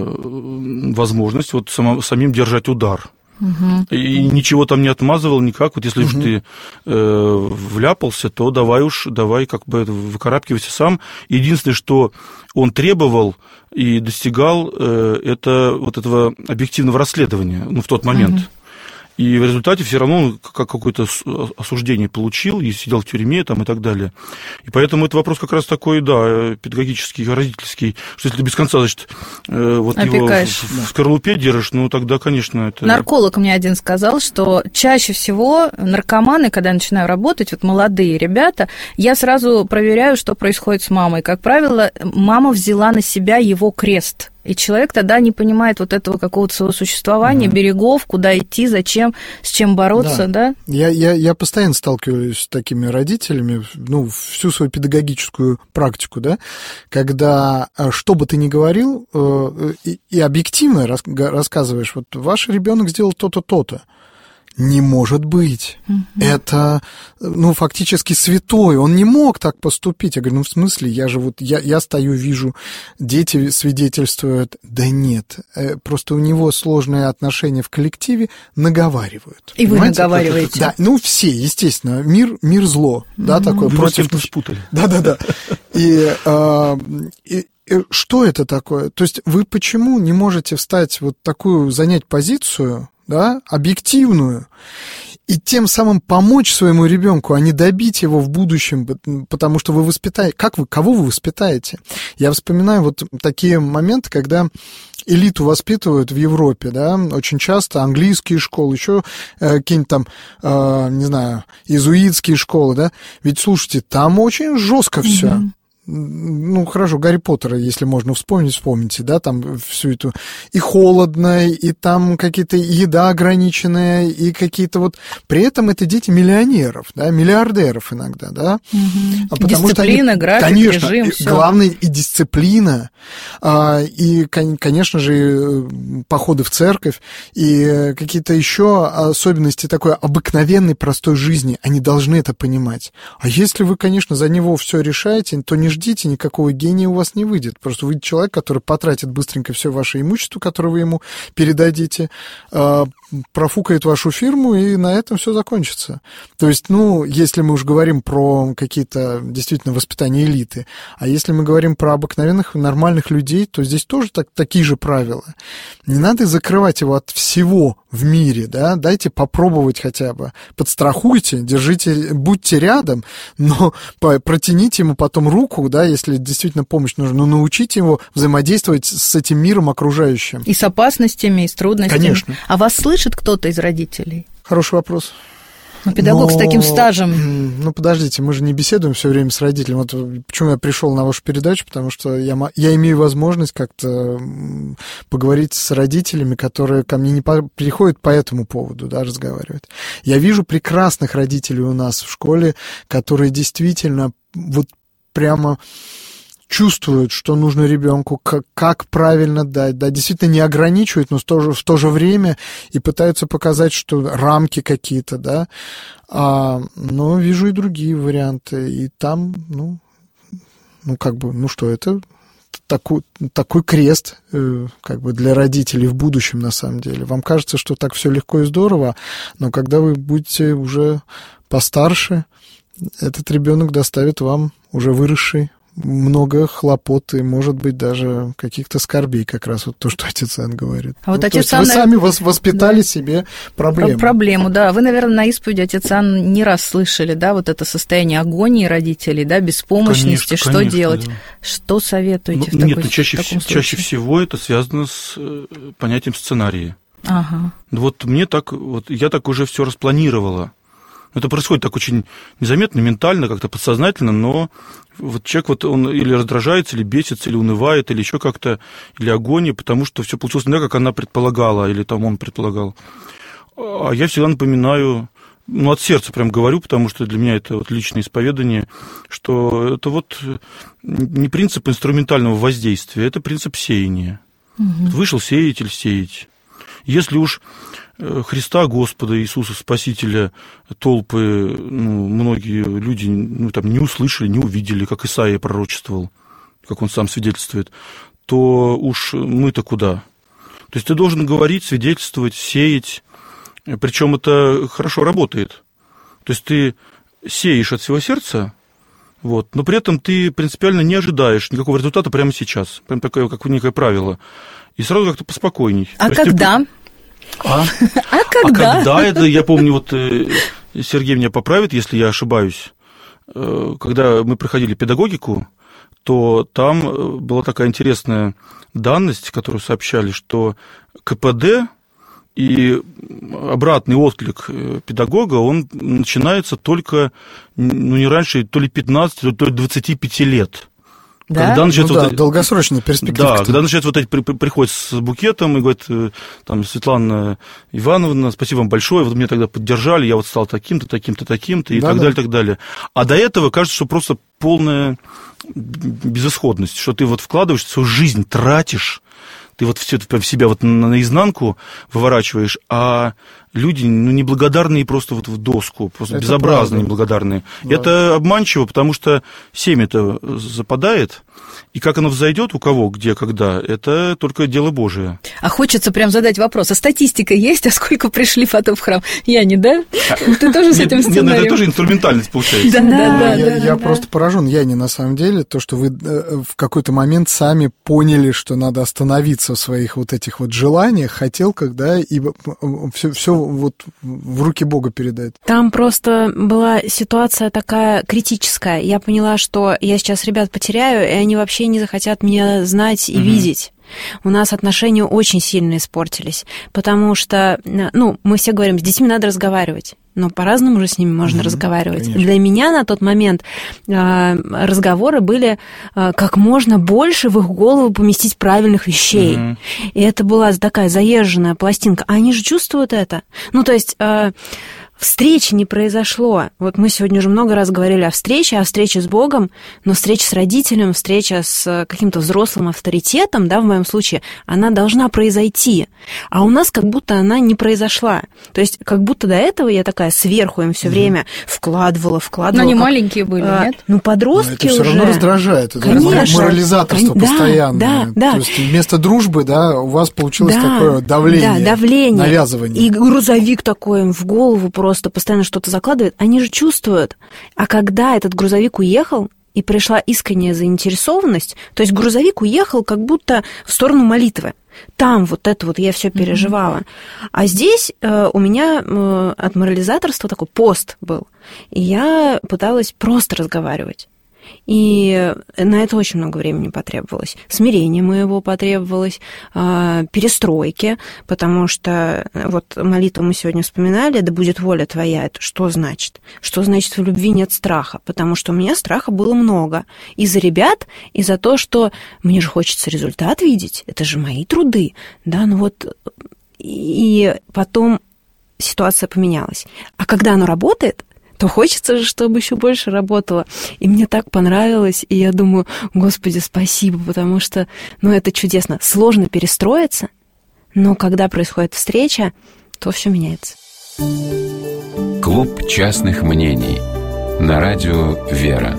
возможность вот само, самим держать удар. Угу. И ничего там не отмазывал никак. Вот если угу. уж ты э, вляпался, то давай уж, давай как бы выкарабкивайся сам. Единственное, что он требовал и достигал, э, это вот этого объективного расследования, ну, в тот момент. Угу. И в результате все равно он как какое-то осуждение получил и сидел в тюрьме там, и так далее. И поэтому это вопрос как раз такой, да, педагогический, родительский, что если ты без конца, значит, вот опекаешь. Его в, в скорлупе держишь, ну тогда, конечно, это... Нарколог мне один сказал, что чаще всего наркоманы, когда я начинаю работать, вот молодые ребята, я сразу проверяю, что происходит с мамой. Как правило, мама взяла на себя его крест. И человек тогда не понимает вот этого какого-то своего существования, угу. берегов, куда идти, зачем, с чем бороться, да? да? Я, я, я постоянно сталкиваюсь с такими родителями, ну, всю свою педагогическую практику, да, когда, что бы ты ни говорил, и, и объективно рассказываешь, вот ваш ребенок сделал то-то, то-то. Не может быть. Угу. Это, ну, фактически святой. Он не мог так поступить. Я говорю, ну, в смысле, я же вот, я, я стою, вижу, дети свидетельствуют. Да нет, просто у него сложные отношения в коллективе наговаривают. И понимаете? Вы наговариваете. Да, ну, все, естественно. Мир, мир зло, угу. да, такое. Вы против... с спутали. Да-да-да. И... и что это такое? То есть вы почему не можете встать вот такую, занять позицию, да, объективную, и тем самым помочь своему ребенку, а не добить его в будущем, потому что вы воспитаете... Как вы, кого вы воспитаете? Я вспоминаю вот такие моменты, когда элиту воспитывают в Европе, да, очень часто английские школы, еще э, какие-нибудь там, э, не знаю, иезуитские школы, да, ведь, слушайте, там очень жестко все. Mm-hmm. Ну, хорошо, Гарри Поттера, если можно вспомнить, вспомните, да, там всю эту... И холодно, и там какие-то еда ограниченная, и какие-то вот... При этом это дети миллионеров, да, миллиардеров иногда, да. Угу. А потому дисциплина, что они, график, конечно, режим, и, всё. Главное, и дисциплина, а, и, конечно же, походы в церковь, и какие-то еще особенности такой обыкновенной, простой жизни. Они должны это понимать. А если вы, конечно, за него все решаете, то не ждите, никакого гения у вас не выйдет. Просто выйдет человек, который потратит быстренько все ваше имущество, которое вы ему передадите, профукает вашу фирму, и на этом все закончится. То есть, ну, если мы уж говорим про какие-то действительно воспитания элиты, а если мы говорим про обыкновенных, нормальных людей, то здесь тоже так, такие же правила. Не надо закрывать его от всего в мире, да, дайте попробовать хотя бы. Подстрахуйте, держите, будьте рядом, но протяните ему потом руку, да, если действительно помощь нужна, но научите его взаимодействовать с этим миром окружающим. И с опасностями, и с трудностями. Конечно. А вас слышит кто-то из родителей? Хороший вопрос. Ну, педагог но... с таким стажем. Ну, подождите, мы же не беседуем все время с родителями. Вот почему я пришел на вашу передачу, потому что я, я имею возможность как-то поговорить с родителями, которые ко мне не по... приходят по этому поводу, да, разговаривать. Я вижу прекрасных родителей у нас в школе, которые действительно вот прямо чувствуют, что нужно ребенку, как, как правильно дать, да, действительно не ограничивают, но в то же, в то же время и пытаются показать, что рамки какие-то, да, а, но вижу и другие варианты, и там, ну, ну как бы, ну что, это такой, такой крест, э, как бы для родителей в будущем, на самом деле. Вам кажется, что так все легко и здорово, но когда вы будете уже постарше, этот ребенок доставит вам уже выросший много хлопот и, может быть, даже каких-то скорбей, как раз вот то, что отец Ан говорит. А вот ну, отец то есть Ан... вы сами воспитали да. себе проблему. Проблему, да. Вы, наверное, на исповеди отец Ан не раз слышали, да, вот это состояние агонии родителей, да, беспомощности, конечно, что конечно, делать, да. Что советуете ну, в, нет, такой, ну, чаще, в таком в, случае? Чаще всего это связано с понятием сценария. Ага. Вот мне так, вот я так уже все распланировала. Это происходит так очень незаметно, ментально, как-то подсознательно, но вот человек вот он или раздражается, или бесится, или унывает, или еще как-то, или агония, потому что все получилось не так, как она предполагала, или там он предполагал. А я всегда напоминаю, ну, от сердца прям говорю, потому что для меня это вот личное исповедание, что это вот не принцип инструментального воздействия, это принцип сеяния. Угу. Вышел сеятель сеять. Если уж Христа, Господа, Иисуса, Спасителя, толпы, ну, многие люди ну, там, не услышали, не увидели, как Исаия пророчествовал, как он сам свидетельствует, то уж мы-то куда? То есть ты должен говорить, свидетельствовать, сеять, причем это хорошо работает. То есть ты сеешь от всего сердца, вот, но при этом ты принципиально не ожидаешь никакого результата прямо сейчас, прям такое, как некое правило, и сразу как-то поспокойней. А то когда? Ты... А? а когда? А когда это, я помню, вот Сергей меня поправит, если я ошибаюсь, когда мы проходили педагогику, то там была такая интересная данность, которую сообщали, что ка пэ дэ и обратный отклик педагога, он начинается только, ну, не раньше, то ли пятнадцати, то ли двадцати пяти лет. Да? Когда начинается ну, вот да, долгосрочная перспектива. Да, когда начинают вот эти при, при, приходят с букетом и говорят, там, Светлана Ивановна, спасибо вам большое, вот меня тогда поддержали, я вот стал таким-то, таким-то, таким-то, и да, так да. далее, так далее. А до этого кажется, что просто полная безысходность, что ты вот вкладываешь свою жизнь, тратишь, ты вот все это в себя вот наизнанку выворачиваешь, а люди, ну, неблагодарные просто вот в доску, просто это безобразно правда. Неблагодарные. Да. Это обманчиво, потому что семя-то западает, и как оно взойдет у кого, где, когда, это только дело Божие. А хочется прям задать вопрос, а статистика есть, а сколько пришли потом в храм? Я не, да? Ты тоже с этим сценарием? Нет, это тоже инструментальность получается. Да, да, да. Я просто поражен, я не на самом деле, то, что вы в какой-то момент сами поняли, что надо остановиться в своих вот этих вот желаниях, хотелках, да, и все, все вот в руки Бога передать. Там просто была ситуация такая критическая. Я поняла, что я сейчас ребят потеряю, и они вообще не захотят меня знать и угу. видеть. У нас отношения очень сильно испортились, потому что, ну, мы все говорим, с детьми надо разговаривать, но по-разному же с ними можно угу, разговаривать. Конечно. Для меня на тот момент э, разговоры были э, как можно больше в их голову поместить правильных вещей. Угу. И это была такая заезженная пластинка. А они же чувствуют это. Ну, то есть... Э, встречи не произошло. Вот мы сегодня уже много раз говорили о встрече, о встрече с Богом, но встреча с родителем, встреча с каким-то взрослым авторитетом, да, в моем случае, она должна произойти. А у нас как будто она не произошла. То есть как будто до этого я такая сверху им все угу. время вкладывала, вкладывала. Но они как... маленькие были, а, нет? Ну, подростки но это уже... все равно раздражает. Это Конечно. морализаторство да, постоянное. Да, да. То есть вместо дружбы, да, у вас получилось да, такое давление, да, давление, навязывание. И грузовик такой им в голову просто постоянно что-то закладывает, они же чувствуют. А когда этот грузовик уехал, и пришла искренняя заинтересованность, то есть грузовик уехал как будто в сторону молитвы. Там вот это вот я все переживала. Mm-hmm. А здесь э, у меня э, от морализаторства такой пост был. И я пыталась просто разговаривать. И на это очень много времени потребовалось. Смирение моего потребовалось, перестройки, потому что вот молитву мы сегодня вспоминали, да будет воля твоя, это что значит? Что значит в любви нет страха? Потому что у меня страха было много. И за ребят, и за то, что мне же хочется результат видеть, это же мои труды, да, ну вот, и потом ситуация поменялась. А когда оно работает, то хочется же, чтобы еще больше работало. И мне так понравилось, и я думаю, Господи, спасибо, потому что, ну, это чудесно. Сложно перестроиться, но когда происходит встреча, то все меняется. Клуб частных мнений на радио «Вера».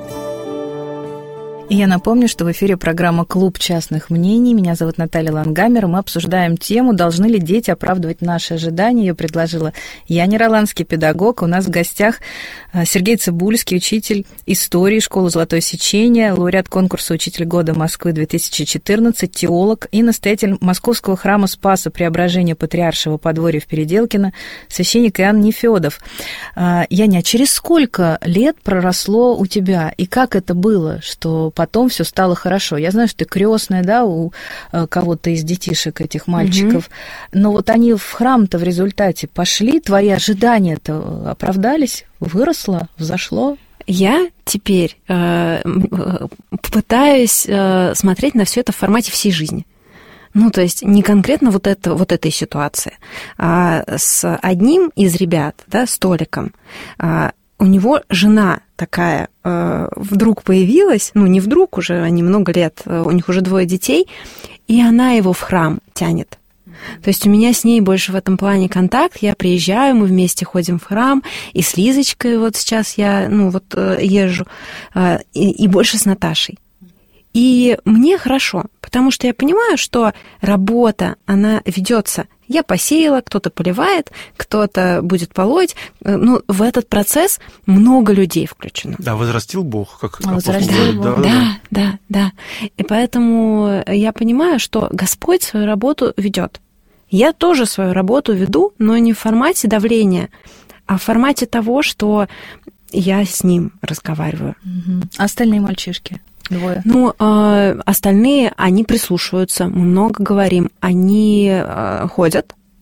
И я напомню, что в эфире программа «Клуб частных мнений». Меня зовут Наталья Лангамер, и мы обсуждаем тему «Должны ли дети оправдывать наши ожидания?». Ее предложила Яня Роланский, педагог. У нас в гостях Сергей Цыбульский, учитель истории школы «Золотое сечение», лауреат конкурса «Учитель года Москвы две тысячи четырнадцать», теолог и настоятель Московского храма Спаса Преображения Патриаршего подворья в Переделкино, священник Иоанн Нефёдов. Яня, а через сколько лет проросло у тебя? И как это было, что потом все стало хорошо? Я знаю, что ты крестная, да, у кого-то из детишек, этих мальчиков, mm-hmm. но вот они в храм-то в результате пошли, твои ожидания-то оправдались, выросло, взошло? Я теперь э, пытаюсь э, смотреть на все это в формате всей жизни. Ну, то есть не конкретно вот, это, вот этой ситуации, а с одним из ребят, да, с Толиком, а, у него жена такая э, вдруг появилась, ну, не вдруг уже, они много лет, у них уже двое детей, и она его в храм тянет. То есть у меня с ней больше в этом плане контакт, я приезжаю, мы вместе ходим в храм, и с Лизочкой вот сейчас я, ну, вот езжу, э, и, и больше с Наташей. И мне хорошо, потому что я понимаю, что работа, она ведется. Я посеяла, кто-то поливает, кто-то будет полоть. Ну, в этот процесс много людей включено. Да, возрастил Бог, как возрастил Бог. Да, да, да, да. И поэтому я понимаю, что Господь свою работу ведет. Я тоже свою работу веду, но не в формате давления, а в формате того, что я с ним разговариваю. Угу. А остальные мальчишки? Двое. Ну, э, остальные, они прислушиваются, мы много говорим, они э, ходят,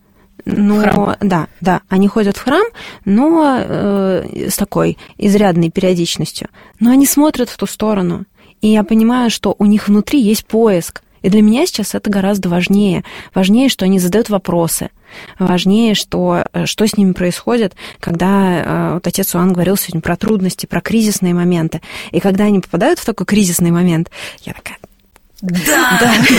но, в храм. Да, да, они ходят в храм, но э, с такой изрядной периодичностью. Но они смотрят в ту сторону. И я понимаю, что у них внутри есть поиск. И для меня сейчас это гораздо важнее. Важнее, что они задают вопросы. Важнее, что, что с ними происходит, когда вот отец Иоанн говорил сегодня про трудности, про кризисные моменты. И когда они попадают в такой кризисный момент, я такая... Да!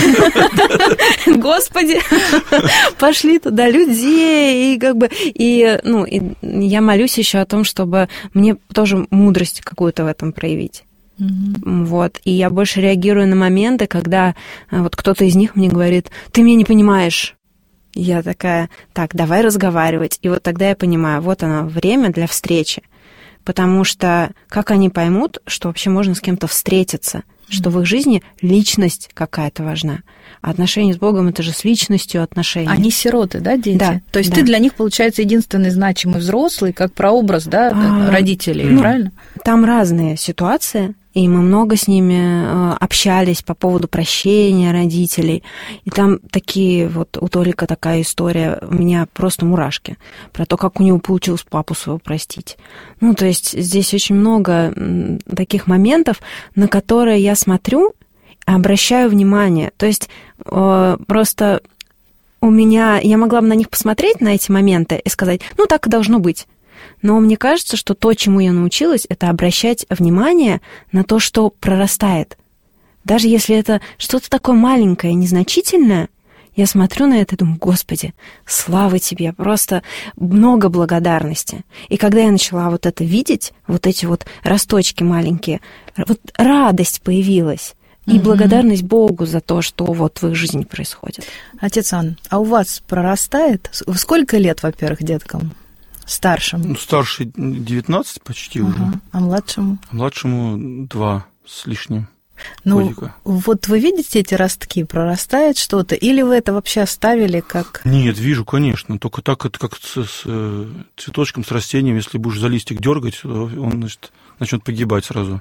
да. Господи, пошли туда людей, и как бы, и, ну, и я молюсь еще о том, чтобы мне тоже мудрость какую-то в этом проявить. Mm-hmm. Вот. И я больше реагирую на моменты, когда вот кто-то из них мне говорит: ты меня не понимаешь. Я такая: так, давай разговаривать. И вот тогда я понимаю, вот оно, время для встречи. Потому что как они поймут, что вообще можно с кем-то встретиться, mm-hmm. что в их жизни личность какая-то важна. А отношения с Богом — это же с личностью отношения. Они сироты, да, дети? Да. То есть да. ты для них, получается, единственный значимый взрослый, как прообраз, да, а, родителей, ну, правильно? Там разные ситуации. И мы много с ними общались по поводу прощения родителей. И там такие вот, у Толика такая история, у меня просто мурашки, про то, как у него получилось папу своего простить. Ну, то есть здесь очень много таких моментов, на которые я смотрю, обращаю внимание. То есть просто у меня, я могла бы на них посмотреть, на эти моменты, и сказать: ну, так и должно быть. Но мне кажется, что то, чему я научилась, это обращать внимание на то, что прорастает. Даже если это что-то такое маленькое, незначительное, я смотрю на это и думаю: Господи, слава Тебе, просто много благодарности. И когда я начала вот это видеть, вот эти вот росточки маленькие, вот радость появилась. И угу. благодарность Богу за то, что вот в их жизни происходит. Отец Иоанн, а у вас прорастает? Сколько лет, во-первых, деткам? Старшим? Ну, старший девятнадцать почти uh-huh. уже. А младшему? А младшему два с лишним ну, годика. Вот вы видите эти ростки, прорастает что-то, или вы это вообще оставили как... Нет, вижу, конечно. Только так, это как с, с цветочком, с растением, если будешь за листик дергать, он, значит, начнет погибать сразу.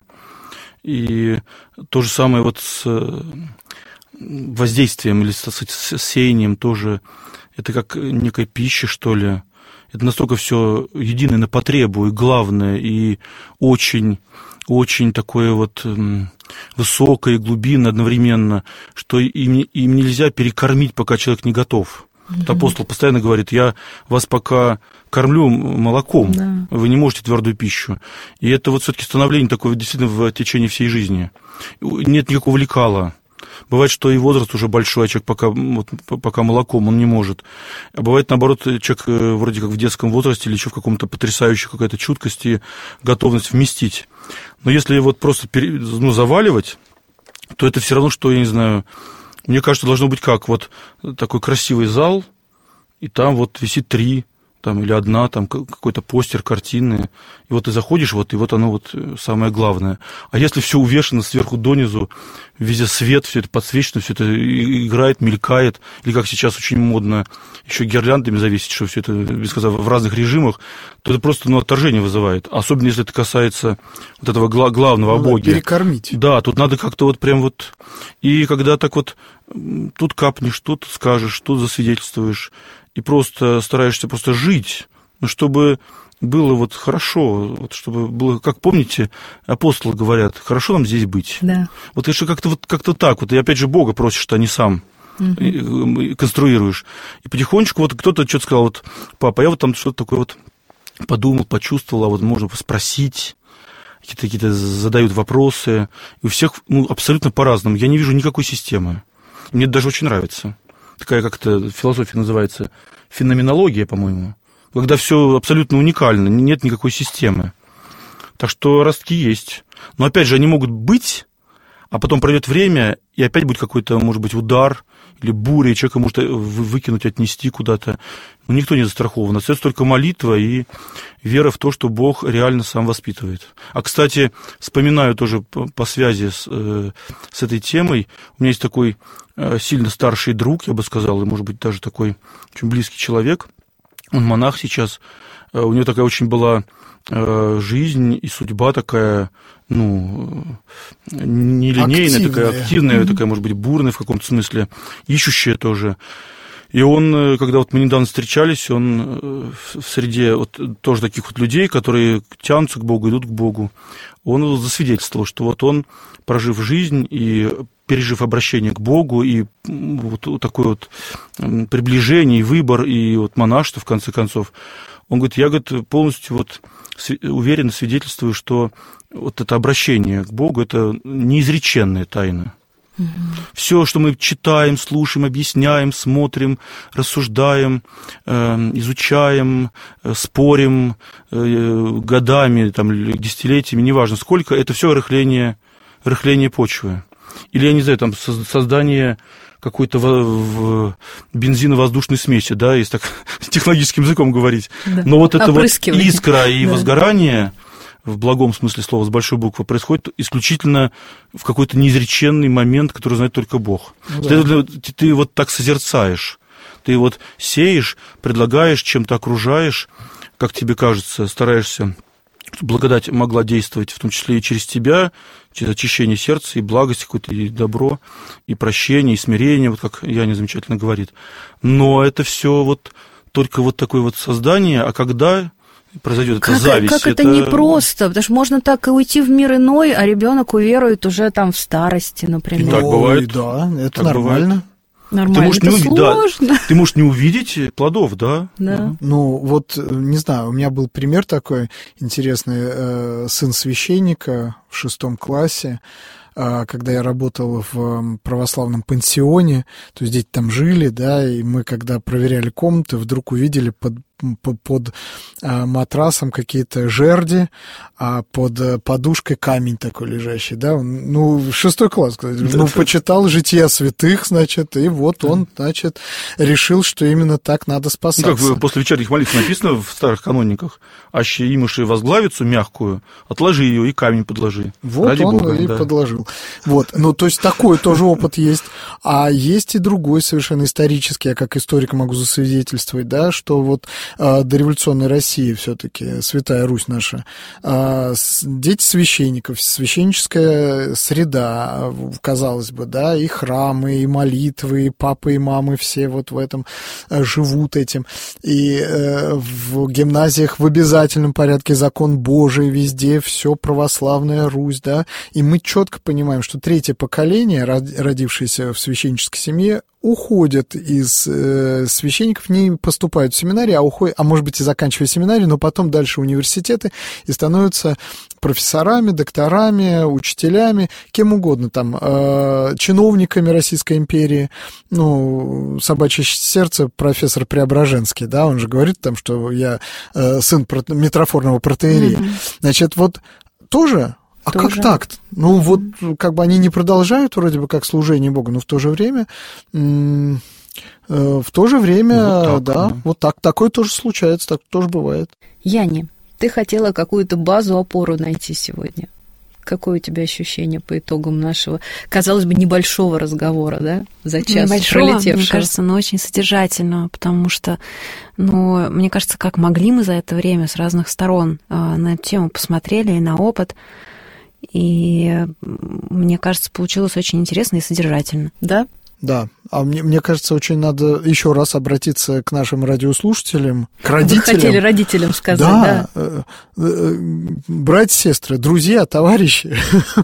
И то же самое вот с воздействием или с, с сеянием тоже. Это как некая пища, что ли. Это настолько все единое на потребу, и главное, и очень, очень такое вот высокое и глубинное одновременно, что им, им нельзя перекормить, пока человек не готов. Mm-hmm. Апостол постоянно говорит: я вас пока кормлю молоком, да. вы не можете твердую пищу. И это вот все-таки становление такое действительно в течение всей жизни. Нет никакого лекала. Бывает, что и возраст уже большой, а человек пока, вот, пока молоком он не может. А бывает, наоборот, человек вроде как в детском возрасте или еще в каком-то потрясающей какой-то чуткости и готовность вместить. Но если вот просто ну, заваливать, то это все равно, что, я не знаю, мне кажется, должно быть как вот такой красивый зал, и там вот висит три, там, или одна, там какой-то постер, картины, и вот ты заходишь, вот, и вот оно вот самое главное. А если все увешано сверху донизу, везде свет, все это подсвечено, все это играет, мелькает, или как сейчас очень модно, еще гирляндами завесить, что все это в разных режимах, то это просто ну, отторжение вызывает. Особенно если это касается вот этого главного о Боге. Перекормить. Да, тут надо как-то вот прям вот... И когда так вот тут капнешь, тут скажешь, тут засвидетельствуешь, и просто стараешься просто жить, ну, чтобы было вот хорошо, вот чтобы было, как помните, апостолы говорят: хорошо нам здесь быть. Да. Вот это как-то вот как-то так вот, и опять же Бога просишь, а не сам угу. конструируешь. И потихонечку вот кто-то что-то сказал: вот, папа, я вот там что-то такое вот подумал, почувствовал, а вот можно спросить. Какие-то, какие-то задают вопросы. И у всех ну, абсолютно по-разному. Я не вижу никакой системы. Мне это даже очень нравится. Такая как-то философия называется феноменология, по-моему, когда все абсолютно уникально, нет никакой системы. Так что ростки есть. Но опять же, они могут быть, а потом пройдет время, и опять будет какой-то, может быть, удар или буря, и человека может выкинуть, отнести куда-то. Но никто не застрахован. Остается только молитва и вера в то, что Бог реально сам воспитывает. А, кстати, вспоминаю тоже по связи с, с этой темой. У меня есть такой сильно старший друг, я бы сказал, и, может быть, даже такой очень близкий человек. Он монах сейчас. У него такая очень была жизнь и судьба такая, ну, нелинейная, активная. такая активная, mm-hmm. такая, может быть, бурная в каком-то смысле, ищущая тоже. И он, когда вот мы недавно встречались, он в среде вот тоже таких вот людей, которые тянутся к Богу, идут к Богу, он засвидетельствовал, что вот он, прожив жизнь и пережив обращение к Богу, и вот такое вот приближение, и выбор, и вот монашество, в конце концов, он говорит, я, говорит, полностью вот уверенно свидетельствую, что вот это обращение к Богу – это неизреченная тайна. Угу. Все, что мы читаем, слушаем, объясняем, смотрим, рассуждаем, э, изучаем, э, спорим э, годами, там, десятилетиями, неважно сколько, это все рыхление, рыхление почвы. Или, я не знаю, там, создание какой-то в, в бензино-воздушной смеси, да, если так технологическим языком говорить. Да. Но вот это вот искра и да. возгорание, в благом смысле слова, с большой буквы, происходит исключительно в какой-то неизреченный момент, который знает только Бог. Да. Ты, ты, ты вот так созерцаешь, ты вот сеешь, предлагаешь, чем-то окружаешь, как тебе кажется, стараешься, чтобы благодать могла действовать, в том числе и через тебя, через очищение сердца, и благость какое-то, и добро, и прощение, и смирение, вот как Яня замечательно говорит. Но это все вот только вот такое вот создание, а когда произойдет эта зависть. Как это, это непросто, потому что можно так и уйти в мир иной, а ребенок уверует уже там в старости, например. И так бывает. Да, это так нормально. Бывает. Нормально, ты можешь это не уви... сложно. Да, ты можешь не увидеть плодов, да? Да. Ну, вот, не знаю, у меня был пример такой интересный. Сын священника в шестом классе, когда я работал в православном пансионе, то есть дети там жили, да, и мы, когда проверяли комнаты, вдруг увидели под под матрасом какие-то жерди, а под подушкой камень такой лежащий, да, ну, шестой класс, ну, почитал «Жития святых», значит, и вот он, значит, решил, что именно так надо спасаться. Ну, как после вечерних молитв написано в старых канониках, «Аще имыши возглавицу мягкую, отложи ее и камень подложи». Вот ради он Бога, и да. подложил. Вот, ну, то есть такой тоже опыт есть, а есть и другой совершенно исторический, я как историк могу засвидетельствовать, да, что вот дореволюционной России все-таки, Святая Русь наша, дети священников, священническая среда, казалось бы, да, и храмы, и молитвы, и папы, и мамы все вот в этом живут этим, и в гимназиях в обязательном порядке закон Божий, везде все православная Русь, да, и мы четко понимаем, что третье поколение, родившееся в священнической семье, уходят из э, священников, не поступают в семинарии, а уходят, а может быть и заканчивают семинарии, но потом дальше университеты и становятся профессорами, докторами, учителями, кем угодно там, э, чиновниками Российской империи. Ну, «Собачье сердце» профессор Преображенский, да, он же говорит там, что я э, сын прото- митрофорного протоиерея. Mm-hmm. Значит, вот тоже... А тоже. Как так? Ну, вот, как бы они не продолжают вроде бы как служение Богу, но в то же время, м- э, в то же время, ну, вот так, да, да, вот так, такое тоже случается, так тоже бывает. Яни, ты хотела какую-то базу, опору найти сегодня. Какое у тебя ощущение по итогам нашего, казалось бы, небольшого разговора, да, за час пролетевшего? Мне кажется, но очень содержательного, потому что, ну, мне кажется, как могли мы за это время с разных сторон э, на эту тему посмотрели и на опыт, и мне кажется, получилось очень интересно и содержательно. Да? Да, а мне, мне кажется, очень надо еще раз обратиться к нашим радиослушателям, к родителям. Вы хотели родителям сказать, да? Да, братья, сестры, друзья, товарищи,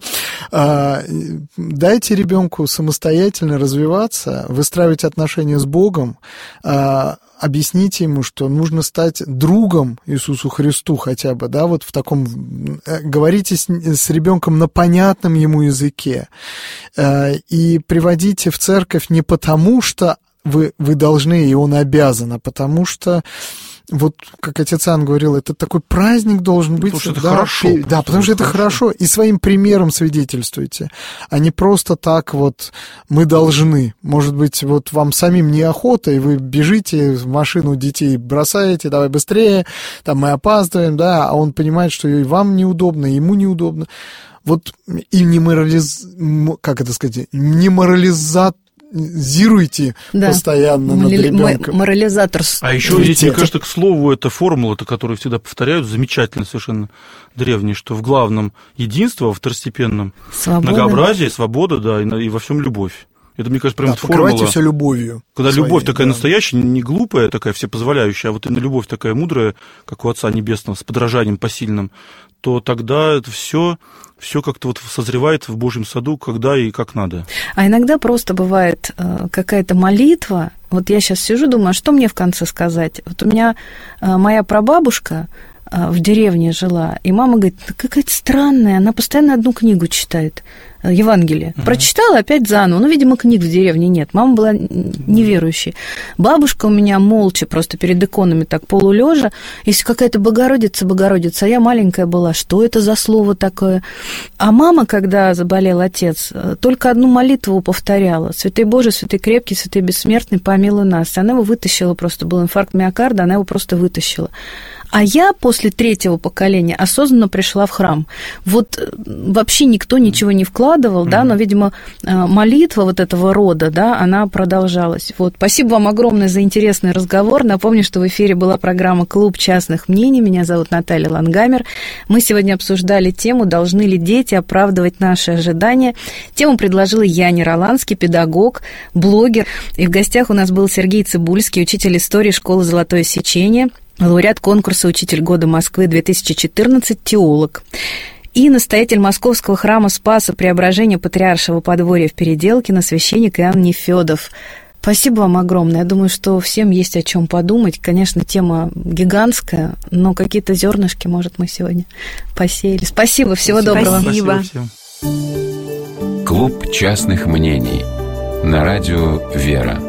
дайте ребенку самостоятельно развиваться, выстраивать отношения с Богом, объясните ему, что нужно стать другом Иисусу Христу хотя бы, да, вот в таком, говорите с, с ребенком на понятном ему языке, и приводите в церковь не потому, что вы, вы должны, и он обязан, а потому что, вот, как отец Иоанн говорил, это такой праздник должен быть. Потому что это да, хорошо. Да, потому, потому что это хорошо. хорошо. И своим примером свидетельствуйте, а не просто так вот мы должны. Может быть, вот вам самим неохота, и вы бежите в машину детей, бросаете, давай быстрее, там мы опаздываем, да, а он понимает, что и вам неудобно, и ему неудобно. Вот и не морализ... как это сказать, не морализат зируйте да. постоянно над ребенком. Морализаторство. А еще здесь, мне кажется, к слову, эта формула, которую всегда повторяют, замечательно, совершенно древняя, что в главном единство, во второстепенном свобода. Многообразие, свобода, да, и, и во всем любовь. Это, мне кажется, прям да, формула. Покрывайте все любовью. Когда своей, любовь такая да. настоящая, не глупая такая, всепозволяющая, а вот именно любовь такая мудрая, как у Отца Небесного, с подражанием посильным, то тогда это все, все как-то вот созревает в Божьем саду, когда и как надо. А иногда просто бывает э, какая-то молитва. Вот я сейчас сижу, думаю, а что мне в конце сказать? Вот у меня э, моя прабабушка э, в деревне жила, и мама говорит, какая-то странная, она постоянно одну книгу читает, э, Евангелие. Uh-huh. Прочитала опять заново, ну, видимо, книг в деревне нет. Мама была неверующей. Бабушка у меня молча просто перед иконами так полулежа, если какая-то Богородица, Богородица, а я маленькая была, что это за слово такое? А мама, когда заболел отец, только одну молитву повторяла. «Святый Божий, святый крепкий, святый бессмертный, помилуй нас». Она его вытащила просто, был инфаркт миокарда, она его просто вытащила. А я после третьего поколения осознанно пришла в храм. Вот вообще никто ничего не вкладывал, mm-hmm. да, но, видимо, молитва вот этого рода, да, она продолжалась. Вот. Спасибо вам огромное за интересный разговор. Напомню, что в эфире была программа «Клуб частных мнений». Меня зовут Наталья Лангамер. Мы сегодня обсуждали тему «Должны ли дети оправдывать наши ожидания?». Тему предложила Яня Роланский, педагог, блогер. И в гостях у нас был Сергей Цыбульский, учитель истории школы «Золотое сечение», лауреат конкурса «Учитель года Москвы две тысячи четырнадцать», теолог. И настоятель Московского храма Спаса Преображения Патриаршего подворья в Переделкино, священник Иоанн Нефёдов. Спасибо вам огромное. Я думаю, что всем есть о чем подумать. Конечно, тема гигантская, но какие-то зернышки, может, мы сегодня посеяли. Спасибо, всего Спасибо. доброго. Спасибо. Клуб частных мнений на радио «Вера».